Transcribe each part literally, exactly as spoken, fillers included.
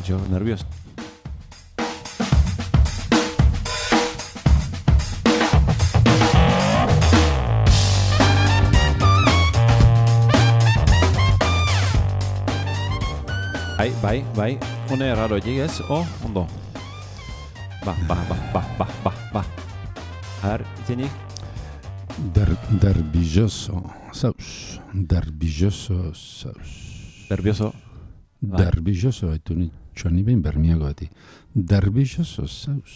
macho, nervioso. Bai, bai, bai, une erraro llegez, o, ondo. Ba, ba, ba, ba, ba, ba, ba. A ver, itzenik? Der, derbilloso saus. Derbilloso saus. Nervioso. Bai. Derbilloso, haitu ni txoni behin bermiago bati. Derbilloso saus.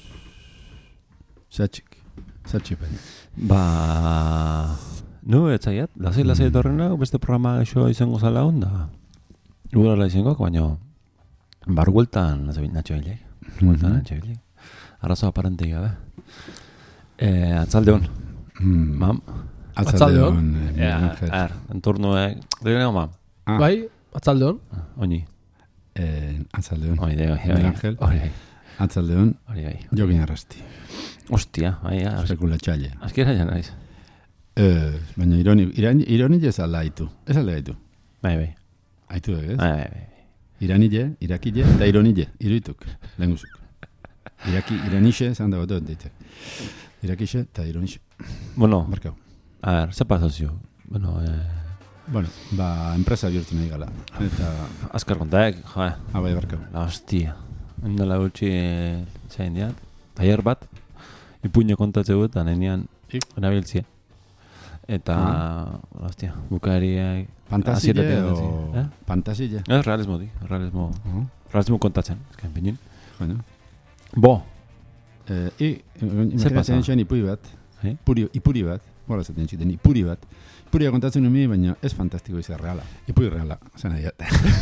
Zatxik. Zatxik baina. Ba... Nu, etzaiat, lasai-lasai etorrena, beste programa eixo izango zala onda. Ugurala izangoak, baina bar gueltan natxo hilek. Gueltan natxo hilek. Arrazoa aparente gabe. Eh, atzaldeon. Mm. Mam. Atzaldeon. Ja, er, entorno, eh, lehenengo mam. Ah. Bai, atzaldeon. Oini. Eh, atzaldeon. Oi, de, oi, Miguel Angel. Hori bai. Atzaldeon. Hori bai. Jokin arrasti. Ostia, bai, ja. Spekulatxaile. Azkera ja naiz. Eh, baina ironi, irani, ironi ez alda haitu. Ez alda haitu. Bai, bai. Haitu egez? Bai, bai, bai. Iranile, irakile, eta ironile, iruituk, lehenguzuk. Iraki, iranixe, zan dago dut ditek. Irakixe eta ironixe. Bueno, Barkau. a ver, ze pasazio? Bueno, eh... Bueno, ba, enpresa bihurtu nahi gala. Eta, azkar kontaek, joe. abai, barkau. La hostia. Endala gutxi eh, zain diat. Taller bat, ipuño kontatze gut, eta nenean erabiltzia. Eta, Ah. hostia, bukariak... Fantasile hasieratikan o... utzi, eh? Fantasile? Ez, realismo di, realismo... Uh-huh. Realismo kontatzen, ezken pinin. Bueno. Bo, Eh, I, Zer pasa? imaginatzen etxean ipuri bat. Eh? Ipuri, ipuri bat. Bola zaten txiten, ipuri bat. Ipuria kontatzen numi, baina ez fantastiko izan reala. Ipuri reala, zena diat.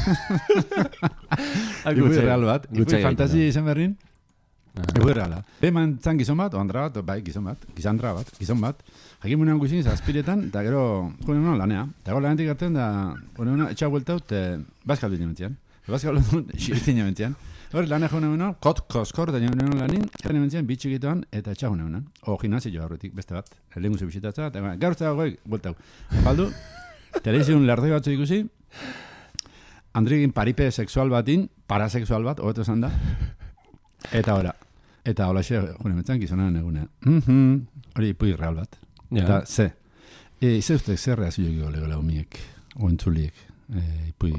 Ipuri real bat. Ipuri fantasia izan berrin. Ipuri reala. Beman zan gizon bat, oandra bat, bai, gizon bat, gizandra bat, gizon bat. Jakin munean guzin, zazpiretan, eta gero, gure honan lanea. Eta gero lanetik hartzen da, gure honan etxak bueltaut, bazkaldu nimentzian. Bazkaldu nimentzian, xiritin nimentzian. Hor, lanek jone honan, kot, koskor, da nimentzian lanin, eta nimentzian, bitxikitoan, eta etxak jone honan. O, gimnazio arrutik, beste bat, lehen guzu bisitatza, eta gaur zera goik, bueltau. Faldu, telebizion lerdoi batzu ikusi, Andrigin paripe sexual batin, parasexual bat, hobeto esan da. Eta ora, eta hola xe, jone metzan, gizonan egunean. Mhm, hori ipui real bat. ja. Eta, ze, e, ze uste zer reazio egiko lego laumiek, o entzuliek, e, ipui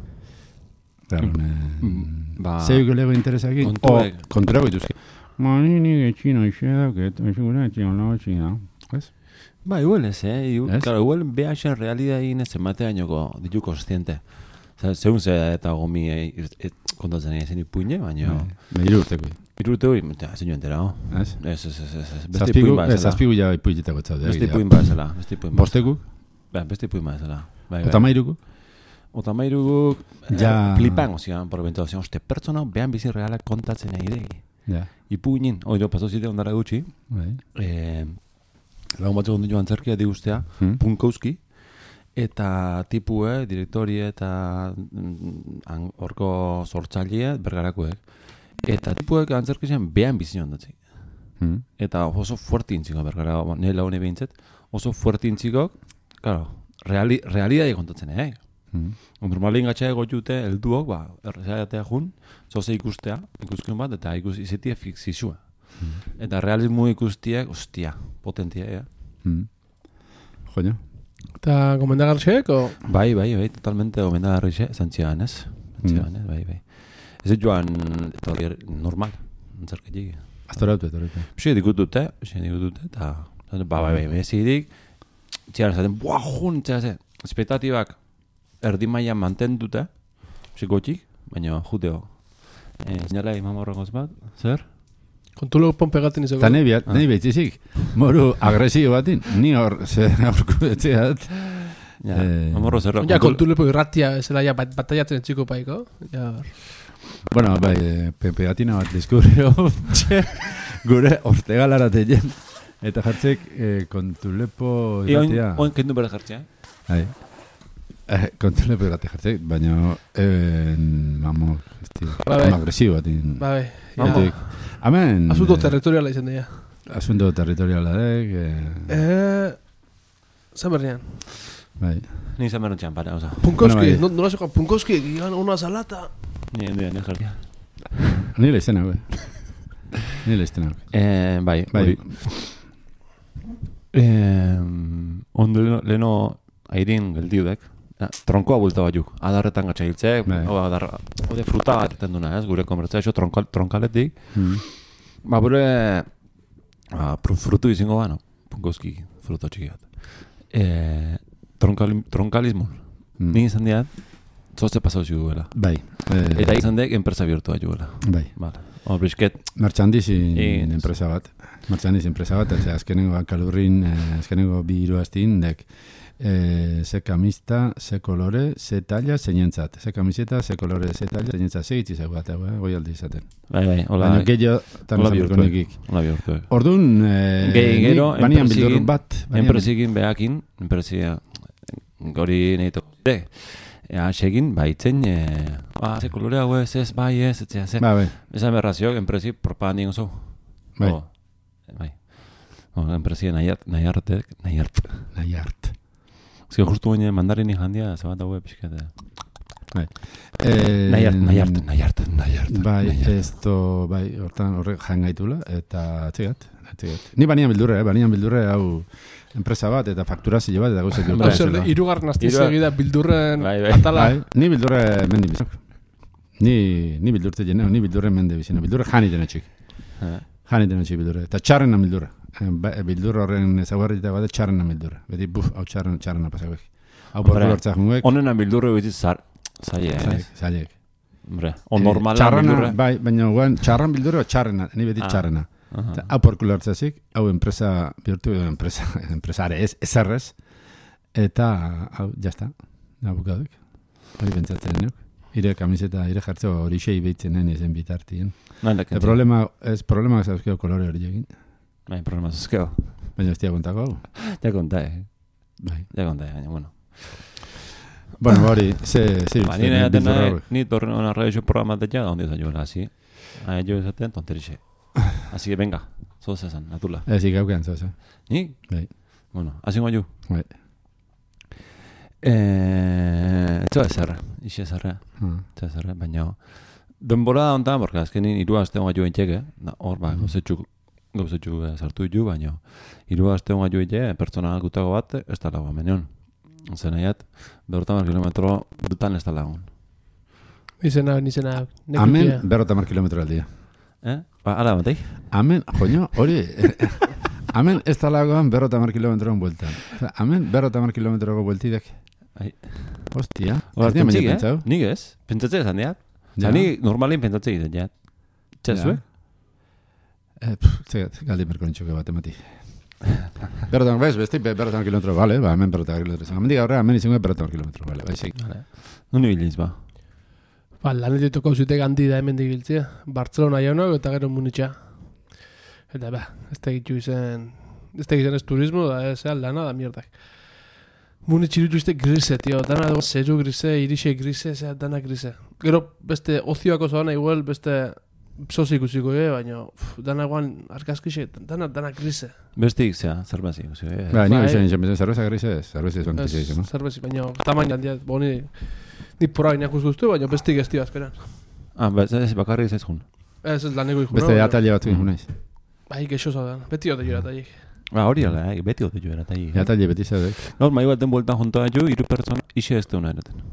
realmen, ba, ze egiko lego interesakin, o kontuek. kontrago ituzki. Ma, nini getxino ixedak, eta segura etxion lau etxina, ez? Ba, igual ez, eh? Igu, Ez? claro, igual behaxen realidadin ez emate gainoko ditu konstiente. Zer, zeun ze eta gomi eh, et, kontatzen egin zen ipuine, baina... Me iru urteko. Irurte hori, eta zein entera, oh? Ez? Ez, ez, ez, ez, ez. Beste Zazpigu, ipuin ba ez, ezela. zazpigu ja ipuitetako etzaude. Beste ipuin ba ezela. Beste ipuin ba. Bosteku, Ba, beste ipuin ba ezela. Bai, eta mairuku. Otamairu Ja. flipan, ozian, por bentsa, ozian, oste, pertsona behan bizi realak kontatzen egin idei. Ja, Ipuinin, oido, paso zite ondara gutxi, bai. eh, lagun batzuk ondo joan zerkia digustea, Hmm? Punkowski, eta tipue, direktorie eta mm, han- horko sortzaileak bergarakoek. Eta tipuek antzerkizean behan bizi ondatzik. Hmm? Eta oso fuerte intziko bergara, nire laune behintzet, oso fuerte intzikok, claro, reali, realidade kontatzen, eh? Hmm? Normalin gatxa egotute, helduok, ba, errezatea jun, zoze ikustea, ikuskun bat, eta ikus izetia fikzizua. Eta realismo ikustiek, ostia, potentia, eh? Hmm? Joño. Eta gomendagarriek, o... Bai, bai, bai, totalmente omendagarrixe, zantzian, ez? Zantzian, ez, bai, bai. Ez joan, eta hori normal, antzerketik. Aztorautu, etorautu. Pixi dikutute, pixi dikutute, eta, ba, bai, bai, bezidik, txian esaten, buah, jun, txase, espektatibak erdi mailan mantendute, pixi gotxik, baina juteo. Eh, Zinala imam horrengoz bat, zer? Kontulo ponpegaten izako. Eta nahi biat, nahi behitzizik, moru agresio batin, ni hor, ze aurku etxeat. Ja, Eh, mamorro zer. Ja, kontulepo irratia, zela ja bat- bataiatzen entziko paiko. Ja, Bueno, bai, eh, pe- pegatina bat deskubrio, gure ortegalara teien. Eta jartzek eh, kontulepo I oin, irratia. oin kendu bere jartzea, eh? Bai. Eh, kontulepo irratia jartzek, baina, eh, vamos, esti, Ba, bai. agresio batin. ba, be. Jatik. Hemen... Asunto eh, territoriala izan dira. Asunto territoriala dek, eh, Eh... Zan berrian. bai. Ni izan berrentxean, para, oza. Punkowski, Bueno, bai. no, nola zeko, Punkowski, egian una salata. Ni ni ni jarria. Ni le izena, gue. Ni le izena. Eh, bai, bai. Eh, ondo leno airin geldiudek. Tronkoa bulta batzuk. Adarretan gatzailtzek, hau adar, ode fruta bat eten duna, ez, gure konbertzea, eso tronkal, tronkaletik. Mm. Ba, bure, ba, frutu izango ba, no? Gozki fruta txiki bat. Eh, tronkal, tronkalismo. Mm. Ni izan diat, zoze pasau ziguela. Bai. Eh, Eta izan dek, enpresa bihurtua ziguela. Bai. Vale. Hor, brisket. Martxandizin enpresa bat. Martxandizin enpresa bat, ez, azkenengo kalurrin, azkenengo bi hiru astin, dek, Eh, ze kamista, ze kolore, ze talla, ze nientzat. Ze kamiseta, ze kolore, ze talla, ze nientzat. Ze itzi zego bateu, eh? Goi aldi izaten. Bai, bai, hola. Baina gehiago, tan zabirko nekik. Hola bihurtu. Orduan, eh, Gehi, gero, banian bildur bat. Enpresikin behakin, enpresia gori nahito. De, ea, segin, baitzen, eh, ba, ze kolore hau ez, ez, bai, ez, ez, ez, ez. Ba, bai. Ezan berrazio, enpresi propagandien oso. Bai. Oh, bai. Oh, enpresia nahiart, nahiartek, nahiart. Nahiart. Ez que justu baina mandarini jandia, zebat dago epizkete. Bai. Nahiart, nahiart, nahiart, nahiart. Bai, ez to, bai, hortan horrek jangaitula, eta atzigat, atzigat. Ni banian bildurre, eh? Banian bildurre hau enpresa bat, eta fakturazio bat, eta gauzak bildurre. Zer, irugarren azti segida bildurren atala. Bai, ni bildurre mendi bizok. Ni, ni bildurte jeneo, ni bildurre mende bizina. Bildurre jani denetxik. Jani denetxik bildurre. Eta txarren bildurre. Bildur horren ezaguarrita bat txarrena bildurra. Beti, buf, hau txarrena, txarrena pasauek. Hau porku lortzak junguek. Onena bildurra biziz zar, zaiek. Zaiek, zaiek. Hombre, on normala bildurra. Bai, baina guen, txarran bildurra, txarrena, ni beti txarrena. Hau porku lortzazik, hau enpresa, bihurtu, enpresa, enpresare ez, ezarrez. Eta, hau, jazta, nabukaduk. Hori bentsatzen neuk. Ire kamiseta, ire jartzeo hori xei behitzen nien ezen bitartien. El problema, ez problema zauzkeo kolore hori egin. Bai, problema zuzkeo. Baina ez tia kontako hau? Ja konta, eh? Bai. Ja konta, baina, bueno. Bueno, hori, ze, ze, ba, nire jaten nahi, ni torren hona radio programa tetia, da hondi zaioela, hasi. Ahi jo izaten, tonterixe. Así que venga, zoz esan, natula. Ez, ikaukean zoz, eh? Ni? Bai. Bueno, hasi guai ju. Bai. Eh, etxo ezerra, ixe ezerra. Etxo ezerra, baina... Denborada hontan, porque azkenin iru aste honga jo entxeke, hor, ba, gozetxuk, gauzatxu sartu ditu, baina hiru aste honga joite, pertsona gutago bat, ez da lagoa menion. Zer nahiat, berrota mar kilometro dutan ez da lagun. Izena, izena... Amen, berrota mar kilometro aldia. Eh? Ba, ala batei? Amen, joño, hori... Amen, ez da lagoan berrota mar kilometroan bueltan. Amen, berrota mar kilometroko bueltidek. Ai. Hostia. Hora, pentsik, eh? Nik ez? Pentsatzea esan diat? Zani normalin pentsatzea egiten diat. Txazuek? Eh, zegat, galdi merkonitxoke bat emati. Berrotan, bez, besti, berrotan kilometro, bale, ba, hemen berrotan kilometro. Zan, mendik aurre, hemen izango berrotan kilometro, bale, bai, zeik. Nuni bildiz, ba? Ba, lanetik toko zutek handi da hemen dibiltzea. Bartzelona jaunak eta gero munitxa. Eta, ba, ez tegitu izen... Ez tegitu ez turismo, da, ez aldana, da mierdak. Munitx irutu izte grise, tio, dana dago zeru grise, irixe grise, zera, dana grise. Gero, beste, ozioako zoana, igual, beste... Zozi ikusiko, eh, baina dana guan arkaskixe, dana, dana grise. Bestik, zera, zerbezi ikusiko, eh? Ba, nire izan, izan, zerbeza grise ez, zerbezi ez bankizia izan, no? Zerbezi, baina tamaina handia, boni, ni pora gineak uste baina bestik ez tio azkeran. Ah, ba, ez bakarri ez ez jun? Ez ez laneko ikun, beste atalia bat egin junaiz. Bai, keixo zaudan, beti hote joera taiek. Ba, hori ala, eh, beti hote joera taiek. Atalia beti zaudek. Gaur, mai baten bueltan juntoa jo, iru pertsona, ixe ez teuna eraten.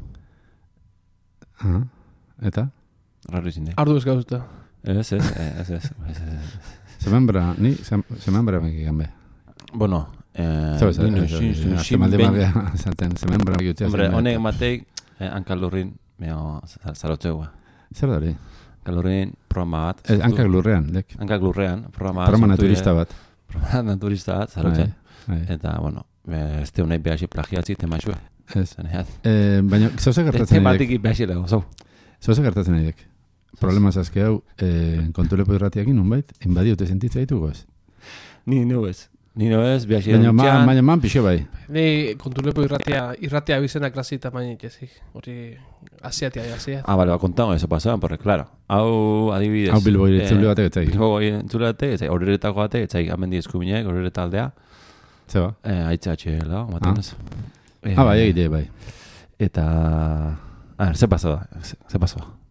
Ah, eta? Raro izin, eh? Ardu ez gauzuta. Ez, ez, ez, ez. Zemembra, ni, zemembra meki gambe. Bueno, eh... Zabez, zemalde magea, zaten, zemembra meki utzea. Hombre, honek mateik, hankalurrin, meo, zarotzeua. Zer dori? Hankalurrin, programa bat. Hankak lurrean, lek. Hankak lurrean, programa bat. Programa naturista bat. Programa naturista bat, zarotzen. Eta, bueno, ez te honek behaxi plagiatzi, temaxue. Ez. Baina, zauze gertatzen edek. Tematik behaxi lego, zau. Zauze gertatzen edek. Problemaz azke hau, eh, kontulepo irratiakin, unbait, inbadiute sentitza ditugu ez? Ni no ez. Ni no ez, bihaxi edutxean. Baina man, man pixo bai. Ni kontulepo irratia, irratia bizena klasi tamainik ezik. Hori, asiatia, asiatia. Ah, bale, ba, kontago eso pasaban, porque, claro, hau adibidez. Hau Bilboi entzule batek etzai. Bilboi entzule batek etzai, horretako batek etzai, amendi eskubinek, horreta aldea. Zeba? Eh, aitza atxela, maten ez. Ah, bai, egite, bai. Eta... A ver, ze pasó da, ze pasó.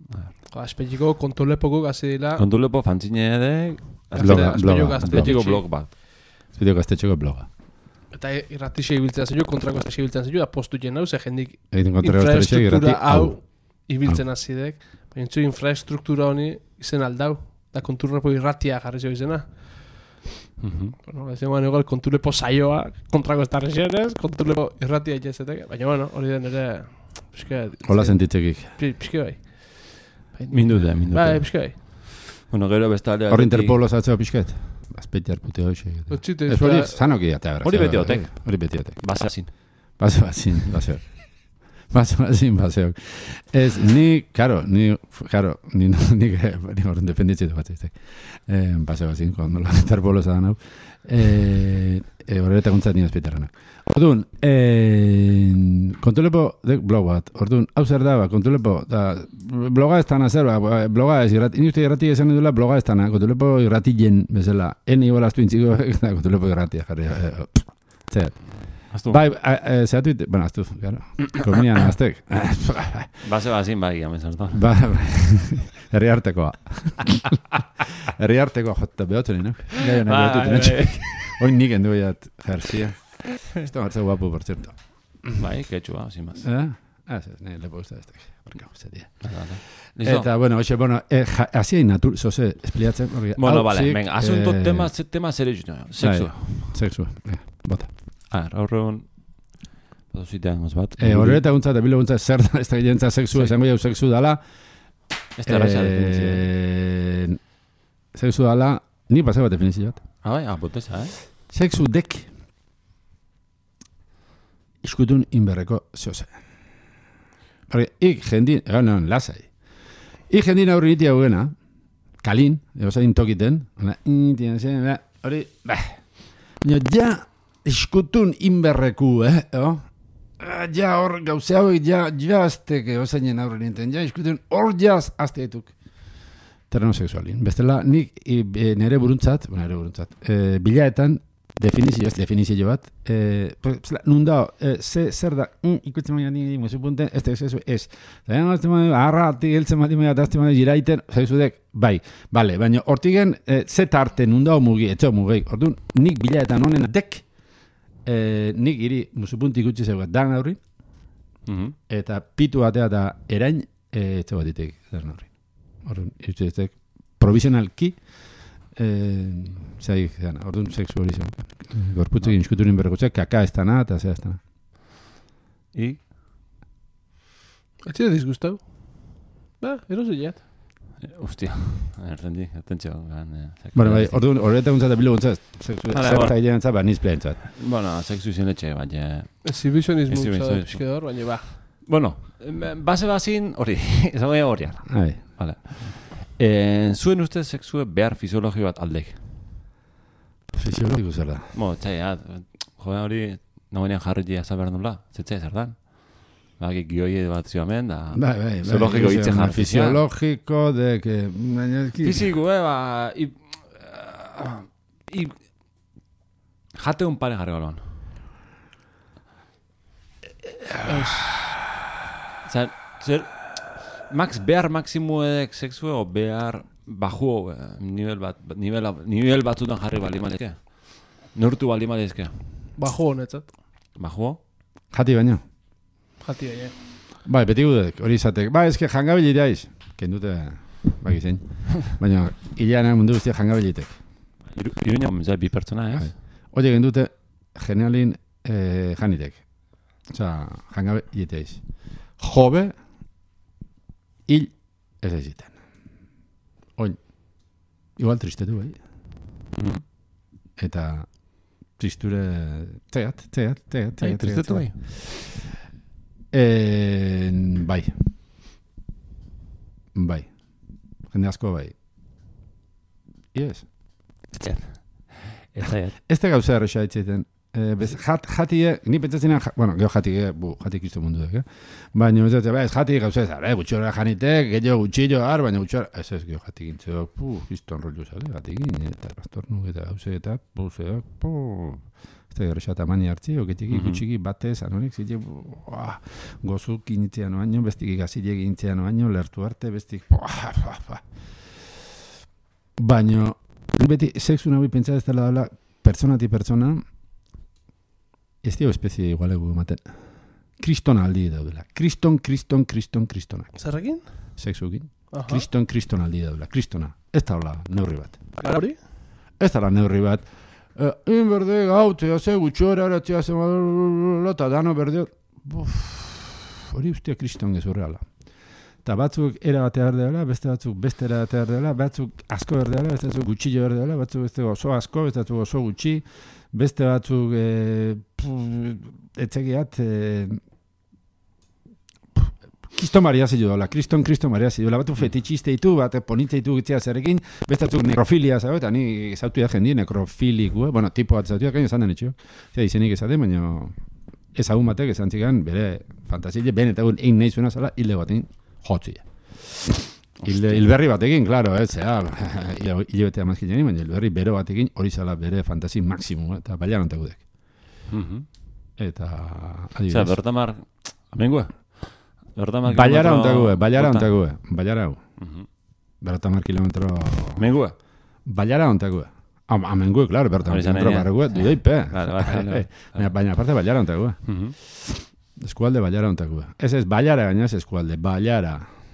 Espetxiko kontulepoko gazi dila. Kontulepo fantzine edek. Bloga, bloga. Espetxiko blog bat. Espetxiko gaztetxeko bloga. Eta irratixe ibiltzen zen kontrako estxe ibiltzen zen da postu jen hau, ze jendik infrastruktura hau ibiltzen azidek. Baina entzu infrastruktura honi izen aldau. Da kontulepo irratia jarri zio izena. Bueno, ez egon egon kontulepo saioa kontrako estarrexenez, kontulepo irratia itezetek. Baina, bueno, hori den ere... Hola sentitzekik. Piske bai. Mindute, mindute. Bai, piske bai. Bueno, gero bestalea... Hor Interpolo zatzea pisket? Azpeiti arpute hoxe. Ez hori zanoki atea. Hori beti hotek. Hori beti hotek. Basazin. Basazin, baseok. Basazin, baseok. Ez, ni, karo, ni, karo, ni, ni, ni horren defenditzitu bat ziztek. Basazin, kondo la Interpolo zadan hau. Horretak guntzat nina azpeitaranak. Orduan, kontulepo dek blog bat. Orduan, hau zer da, kontulepo, bloga ez tana zer, bloga ez irrati, ni uste irrati esan edula, bloga ez tana, kontulepo irrati jen, bezala, eni bolaztu intziko, kontulepo irrati, jarri, zer. Aztu? Bai, zehatu, bueno, aztu, gara, kominian aztek. Base bazin, bai, gamen zartan. Ba, herri hartekoa. Herri hartekoa, jota, behotzen, no? Gai honen behotu, tenetxe. Oin nik endu gaiat, jerzia. Esto marcha guapo, por cierto. Bai, quechua, sin más. ¿Eh? Ah, sí, le gusta este. Porque usted día. Eta, bueno, oye, bueno, así hay natur, sose, explicatzen. Bueno, vale, venga, asunto tema, tema serio, sexo. Sexo, bota. A ver, aurreun, dozitean gos bat. Horreta guntzat, ebilo guntzat, zer da, ez da gilentza sexu, esango jau sexu dala. Ez da raza definizio. Sexu dala, ni paseo bat definizio bat. Ah, bai, ah, boteza, eh? Sexu dek. Iskutun inberreko zehose. Hori, ik jendin, egon non, lasai. Ik jendin aurri iti haugena, kalin, egozain tokiten, hori, bah, ja, iskutun inberreku, eh, oh? Ja, hor, gauze hauek, ja, ja, aztek egozainen aurri ninten, ja, iskutun, hor jaz, azte etuk. Terreno sexualin. Bestela, nik e, nere buruntzat, nere buruntzat, e, bilaetan, definizio, ez definizio bat, eh, nun da, eh, ze, zer da, mm, ikutzen maia nini, musu punten, ez da, ez, ez, zain azte maia, arrati, heltzen maia, maia, dazte maia, jiraiten, zaizudek, bai, bale, baina hortigen, eh, ze tarte nun da, mugi, etxo mugi, orduan, nik bilaetan honen dek, eh, nik iri, musu punti ikutsi zeugat, dan aurri, mm-hmm. eta pitu batea da erain, eh, etxo bat ditek, dan aurri. Orduan, irutzeztek, provisionalki, Eh, zai, zana, orduan sexu hori zen. Gorputzik inskuturin berrekutzeak, kaka ez dana, eta zea ez dana. I? Etxe da disgustau? Ba, eroso jat. Hostia, errendi, atentxo. Bueno, bai, orduan, horretak guntzat, bilo guntzat, sexu, zerta gilean guntzat, ba, niz pleantzat. Bueno, sexu izan etxe, baina... Exhibitionismo, pixkedor, baina ba. Bueno, base bazin, hori, esan gaia hori ara. Hai. Vale. Eh, zuen uste sexue behar fisiologio bat aldek? Fisiologiko zer da? Mo, txai, joan hori nagoenean jarri jasa behar nula, zetzea zer dan? Baki gioi bat zioamen, da... Bai, bai, bai. Zoologiko hitze jarri. Fisiologiko, de que... Fiziko, eh, ba... I, i, jate un pare jarri galban. Zer, zer... Max behar maximu edek sexue o behar bajuo nivel bat nivel, nivel batzutan jarri bali malezke? Nortu bali malezke? Bajuo netzat. Bajuo? Jati baino. Jati baino. Bai, beti gudek, hori izatek. Ba, eske jangabilitea iz. Kendute, baki zein. Baina, hilean mundu guztia jangabilitek. Iruña, zai, bi pertsona, ez? Oye, kendute, generalin eh, janitek. Osa, jangabilitea iz. Jobe, hil ez eziten. Oin, igual tristetu, bai. Mm. Eta tristure... Teat, teat, teat, teat. Tristetu, bai. En, bai. Bai. Jende asko, bai. Iez? Etxean. Etxean. Ez da gauza erresa etxeiten. Eh, bez, jat, jatie, ni pentsatzen, bueno, geho jatie, bu, jatie kistu mundu dek, eh? Baina, pentsatzen, ba, ez jatie gauza ez, ara, gutxora janitek, gehiago gutxillo, ar, baina gutxora, ez ez, geho jatie gintzeo, pu, kistu enrollu zale, jatie gin, eta pastornu, eta gauze, eta, pu, zeak, pu, ez da gerroxa tamani hartzi, oketiki mm-hmm. gutxiki batez, anonik, zile, gozuk initzean baino, bestik ikazilek initzean baino, lertu arte, bestik, buah, buah, buah. Baina, beti, sexu nahi pentsa ez dela dela, pertsonati pertsona, ez dio espezie igualegu ematen. Kriston aldi daudela. Kriston, kriston, kriston, kristonak. Zerrekin? Sexukin. Kriston, kriston aldi daudela. Kristona. Ez da hola neurri bat. Gara hori? Ez da la neurri bat. Egin berde gautzea, ze gutxora, eratzea, ze lota, dano berde. Hori ustea kriston gezurreala. Eta batzuk era batea berdela, beste batzuk beste era batea berdela, batzuk asko berdela, beste batzuk gutxillo berdela, batzuk beste oso asko, beste batzuk oso gutxi, beste batzuk e, etxegiat e, Kriston Maria zidu dola, Kriston, Kriston Maria zidu dola, batu fetitxiste ditu, bat ponitze ditu gitzea zerekin, bestatzuk nekrofilia, zago, eta ni zautu da jendi, nekrofiliku, bueno, tipo bat zautu da, kaino esan den etxio, zera izenik esate, baina ezagun batek esan txigan, bere fantasile, benetagun egin nahi zuena zala, hilde batekin jotzi. Hilberri batekin, klaro, ez, zera, hile betea mazkin jeni, baina hilberri bero batekin hori zala bere fantasi maksimu, eta bailan ontakudek. Eta, adibidez. Zera, bertamar, amengua? Baiara ontague, baiara ontague, baiara hau. Bertamar kilometro... Mengua? Baiara ontague. Amengue, claro, bertamar kilometro barregue, duipe. Baina aparte baiara ontague. Eskualde baiara ontague. Ez ez, baiara gainaz eskualde, baiara.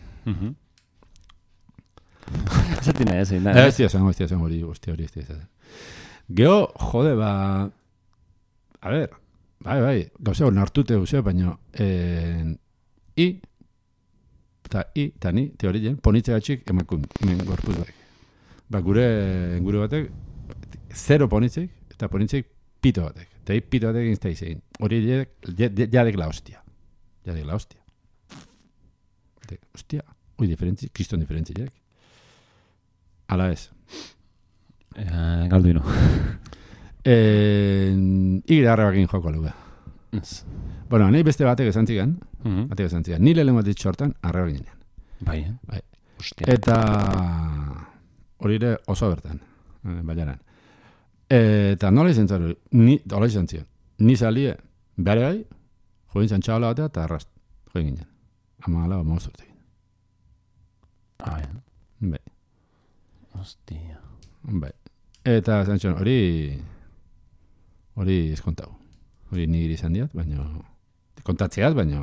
Ez atina ez, egin da. Ez tia zen, ez tia zen hori, hostia hori, ez tia zen. Geo, jode, ba... A ver, bai, bai, gauzeo, nartute gauzeo, baina... I, eta I, eta ni, teorien, ponitze gatxik emakun, men gorpuz batek. Ba, gure, gure batek, zero ponitzeik, eta ponitzeik pito batek. Eta I, pito batek inzta izegin. Hori jadek la hostia. Jadek la hostia. Hostia, ui diferentzi, kriston diferentzi, jadek. Ala ez. Eh, galduino. Eh, I, garrabakin joko aluga. Ez. Bueno, nahi beste batek esan zigan, Mm-hmm. batek esan zigan, nile lehen bat ditxortan, arreba ginean. Bai, eh? Bai. Eta hori ere oso bertan, eh, baiaran. Eta nola izan zari, ni, hola izan zian, ni salie, bere gai, join zan txabala batea, eta arrast, join ginen. Ama ala, mozurte ginen. Ah, ja. Bai. Hostia. Bai. Eta zan zian, hori, hori eskontau. Hori nigiri izan diat, baina... kontatzeaz, baina...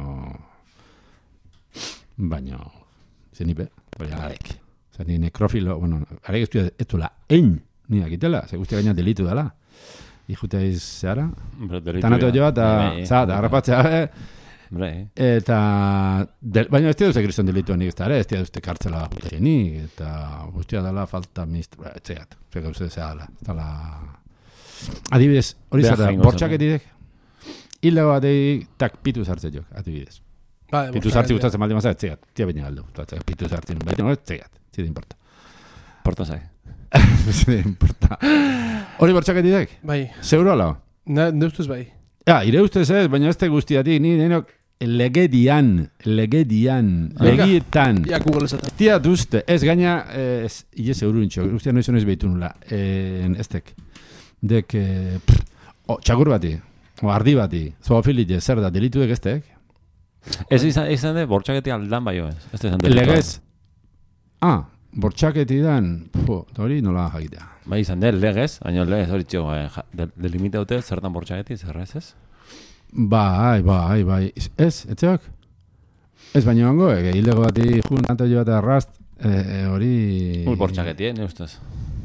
Baina... Zenipe, hori agarek. Zer, ni nekrofilo, bueno, arek estu ez duela ein, ni akitela, ze guztia gaina delitu dela. Ijute iz zehara. Tanatu joa, eta... Za, eta harrapatzea, eta... Baina ez dira kriston delitu nik ez da, ez dira duzte kartzela guztia nik, eta guztia dela falta ministra, etxegat, ze gauze zehara, ez dela... Adibidez, hori zara, bortxaketidek, hilda bateik, tak, pitu zartze jok, adibidez. Ba, pitu zartze gustatzen maldi mazat, txegat, tia baina galdu, pitu zartzen, baina hori txegat, zide importa. Porta zai. Zide importa. Hori bortxaketidek? Bai. Zeuro ala? Ne, ne ustez bai. Ja, ire ustez ez, baina ez te guztiatik, ni nenok legedian, legedian, legietan. Ja, Google esaten. Tia duzte, ez gaina, ez, ile zeuru nintxo, ustia noiz honez behitu nula, ez tek, dek, txakur bati, o ardi bati, zoofilite, zer da, delitu dek ez tek? Ez izan de, bortxaketi aldan bai ez? Ez izan de. Legez. Ah, bortxaketi dan, hori nola jakitea. Bai izan de, legez, baina legez hori txio, delimite dute zertan bortxaketi, zer ez ez? Bai, bai, bai, ez, etxeak? Ez baina bango, ege, hildego bati jun, anto jo bat arrast, hori... Ui, bortxaketi, eh, ne ustez?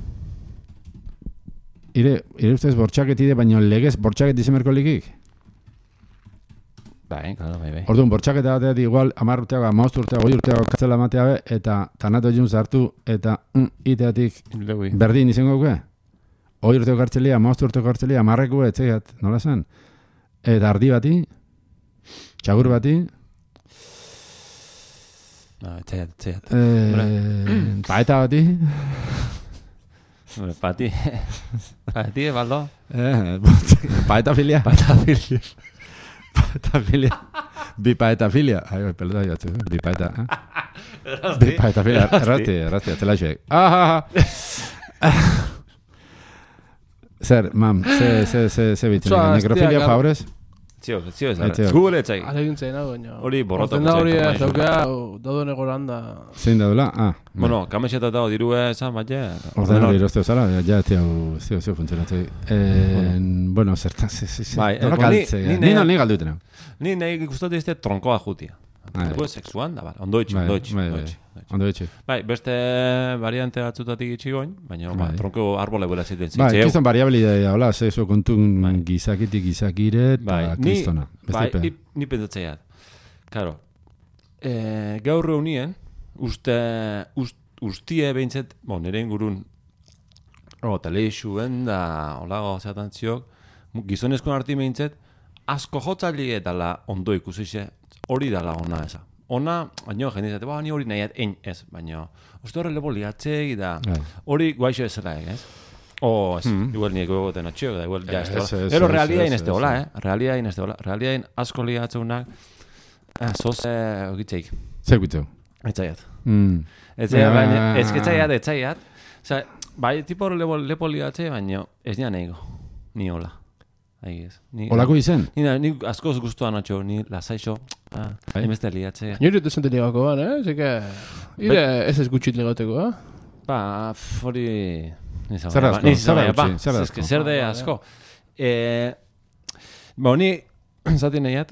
Ire, ire ustez bortxaketi de, baina legez bortxaketi zemerko likik? Bai, claro, bai, bai. Orduan, bortxaketa bateat igual, amar urteago, amaost urteago, goi urteago katzela matea be, eta tanato jun zartu, eta mm, iteatik berdin izango guke? Goi urteago kartzelia, amaost urteago kartzelia, amarreku etxegat, nola zen? Eta ardi bati, txagur bati, no, etxegat, etxegat. Eh, paeta bati, Pati, pati, baldo? Eh, paeta filia. Paeta filia. Paeta filia. Bi paeta filia. Ai, pelota jatzen, bi paeta. Bi paeta filia. Errasti, errasti, atzela xoek. Ah, ah, ah. Zer, mam, ze, ze, ze, ze bitzen. Nekrofilia favorez? Zio, zio ez da. Google etzai. Alegintzen nago, baina. Hori borrotak etzai. Hori ez daukea, daudo negoran da. Zein daudela? Ah. Bueno, kamexeta dago dirue esan, baina. Ordenador irozteo zara, ja, zio, zio, zio funtzionatzei. Bueno, zertan, ze, ze, ze. Bai, ni ni galdutena. Ni nahi gustatu izte tronkoa jutia. Ego sexuan da, ondo itxi, ondo itxi. Ondo itxi. Bai, beste variante batzutatik itxi goin, baina ba, tronko arbole buela ziten zitzen. Bai, kiston variabilidea, hola, sexu kontun gizakitik gizakire eta kristona. Bai, ni pentsatzeat. Claro, gaur reunien, uste, ustie behintzet, bon, nire ingurun, oh, teleixuen da, hola, gozatan ziok, gizonezkoen arti behintzet, asko jotzali eta la ondo ikusixe, hori dala ona eza. Ona, baina jendizate, ba, ni hori nahiat ein ez, baina uste horre lebo liatzek, da hori guaixo ezela, ez? O, ez, igual nire gogoten atxio, da igual ja ez da. Ero realidain ez da hola, eh? Realidain ez da hola. Realidain asko liatzeunak, zoz egitzeik. Zer guitzeu? Etzaiat. Etzaiat, baina, ez ketzaiat, etzaiat. Osa, bai, tipo horre lepo liatze, baina ez nina nahigo, ni hola. Olako izen? Ni, ni askoz guztuan atxo, ni lasaixo, ah, emezte liatze. Nire dut esente ligako ban, eh? Zeke, ire ez ez gutxit ligoteko, eh? Ba, hori... Zer asko, zer asko. Zer de asko. Ba, honi, zati nahiat,